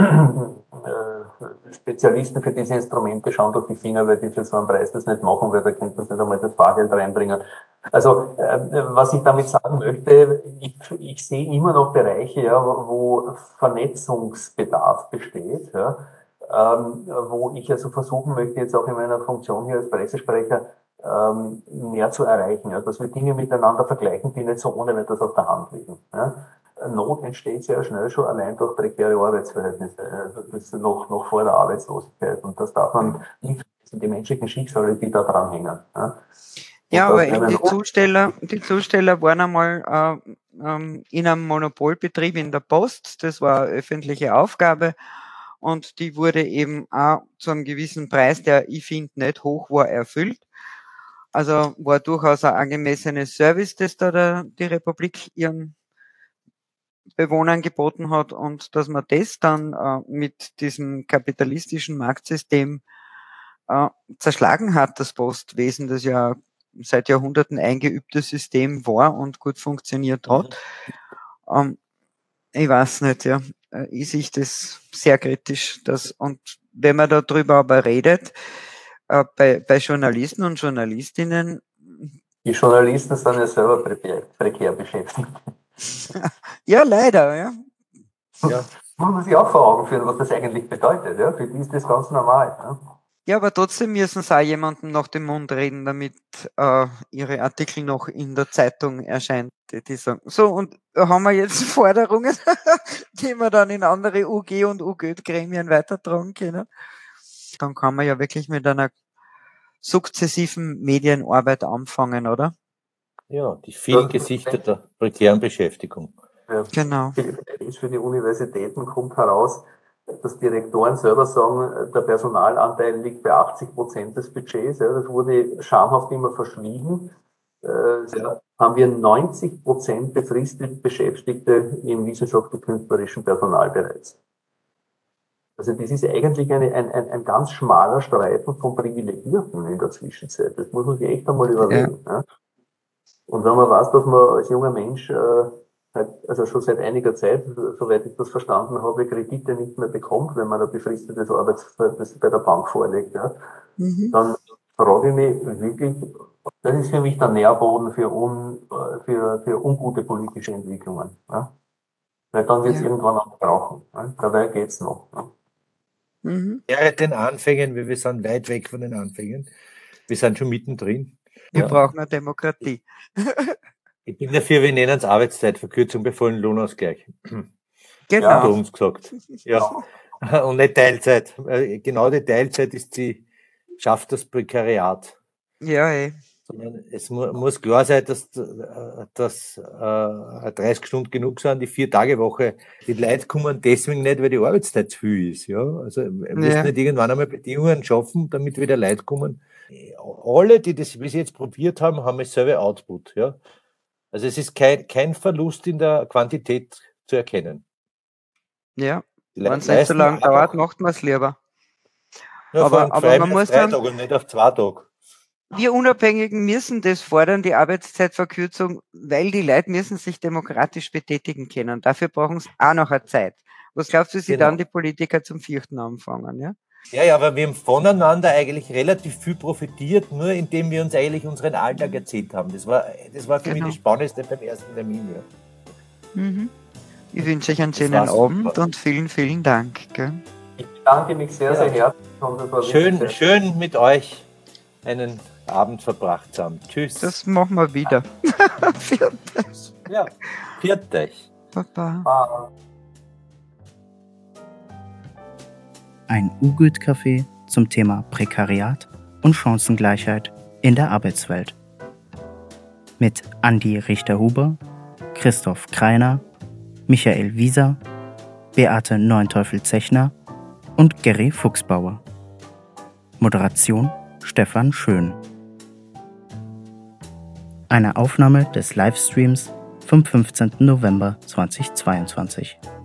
äh, Spezialisten für diese Instrumente schauen durch die Finger, weil die für so einen Preis das nicht machen, weil da könnte man nicht einmal das Bargeld reinbringen. Also, äh, was ich damit sagen möchte, ich, ich sehe immer noch Bereiche, ja, wo Vernetzungsbedarf besteht, ja, ähm, wo ich also versuchen möchte, jetzt auch in meiner Funktion hier als Pressesprecher, ähm, mehr zu erreichen, ja, dass wir Dinge miteinander vergleichen, die nicht so ohne etwas auf der Hand liegen. Ja. Not entsteht sehr schnell schon allein durch prekäre Arbeitsverhältnisse, also das ist noch, noch vor der Arbeitslosigkeit, und das darf man nicht vergessen, die menschlichen Schicksale, die da dran hängen. Ja, ja, aber die Zusteller, die Zusteller waren einmal äh, ähm, in einem Monopolbetrieb in der Post, das war eine öffentliche Aufgabe, und die wurde eben auch zu einem gewissen Preis, der ich finde nicht hoch war, erfüllt. Also war durchaus ein angemessenes Service, das da der, die Republik ihren Bewohnern geboten hat, und dass man das dann äh, mit diesem kapitalistischen Marktsystem äh, zerschlagen hat, das Postwesen, das ja seit Jahrhunderten eingeübtes System war und gut funktioniert hat. Mhm. Ähm, ich weiß nicht, ja, ich sehe das sehr kritisch. Dass, und wenn man darüber aber redet, äh, bei, bei Journalisten und Journalistinnen. Die Journalisten sind ja selber prekär, prekär beschäftigt. Ja, leider, ja. Ja. Muss man sich auch vor Augen führen, was das eigentlich bedeutet. Ja? Für die ist das ganz normal. Ja, ja, aber trotzdem müssen sie auch jemandem nach dem Mund reden, damit äh, ihre Artikel noch in der Zeitung erscheinen. Die sagen, so, und haben wir jetzt Forderungen, die wir dann in andere U G und U G-Gremien weitertragen können. Dann kann man ja wirklich mit einer sukzessiven Medienarbeit anfangen, oder? Ja, die vielen Gesichter der prekären Beschäftigung. Ja. Genau. Für die Universitäten kommt heraus, dass die Rektoren selber sagen, der Personalanteil liegt bei achtzig Prozent des Budgets. Ja, das wurde schamhaft immer verschwiegen. Äh, ja, haben wir neunzig Prozent befristet Beschäftigte im wissenschaftlich-künstlerischen Personal bereits. Also das ist eigentlich eine, ein, ein, ein ganz schmaler Streifen von Privilegierten in der Zwischenzeit. Das muss man sich echt einmal überlegen. Ja. Ja. Und wenn man weiß, dass man als junger Mensch äh, also schon seit einiger Zeit, soweit ich das verstanden habe, Kredite nicht mehr bekommt, wenn man ein befristetes Arbeitsverhältnis bei der Bank vorlegt, ja, mhm. dann frage ich mich wirklich, das ist für mich der Nährboden für, un, für, für ungute politische Entwicklungen. Ja. Weil dann wird es ja. irgendwann auch brauchen. Ja. Dabei geht's noch. Ja. Mhm. Ja, den Anfängen, wir sind weit weg von den Anfängen. Wir sind schon mittendrin. Wir ja. brauchen eine Demokratie. Ich bin dafür, wir nennen es Arbeitszeitverkürzung bei vollen Lohnausgleich. Genau. Hat er uns gesagt. Ja. Und nicht Teilzeit. Genau die Teilzeit ist sie, schafft das Prekariat. Ja, ey. Sondern es mu muss klar sein, dass, dass äh, dreißig Stunden genug sind, die Vier-Tage-Woche. Die Leute kommen deswegen nicht, weil die Arbeitszeit zu viel ist. Ja? Also wir müssen ja. nicht irgendwann einmal Bedingungen schaffen, damit wieder Leute kommen. Alle, die das bis jetzt probiert haben, haben dasselbe Output. Ja? Also es ist kein, kein Verlust in der Quantität zu erkennen. Ja, wenn es nicht so lange dauert, macht man es lieber. Ja, aber aber man muss dann, und nicht auf zwei Tage. Wir Unabhängigen müssen das fordern, die Arbeitszeitverkürzung, weil die Leute müssen sich demokratisch betätigen können. Dafür brauchen sie auch noch eine Zeit. Was glaubst du, sie genau. dann die Politiker zum Vierten anfangen, ja? Ja, ja, aber wir haben voneinander eigentlich relativ viel profitiert, nur indem wir uns eigentlich unseren Alltag erzählt haben. Das war, das war für genau. mich das Spannendste beim ersten Termin. Ja. Mhm. Ich wünsche euch einen schönen Abend super. Und vielen, vielen Dank. Gell? Ich bedanke mich sehr, sehr herzlich. Und schön, schön mit euch einen Abend verbracht haben. Tschüss. Das machen wir wieder. Viert euch. Ja, viert euch. Baba. Baba. Ein U-Güt-Café zum Thema Prekariat und Chancengleichheit in der Arbeitswelt. Mit Andi Richter-Huber, Christoph Kreiner, Michael Wieser, Beate Neunteufel-Zechner und Gary Fuchsbauer. Moderation Stefan Schön. Eine Aufnahme des Livestreams vom fünfzehnten November zweitausendzweiundzwanzig.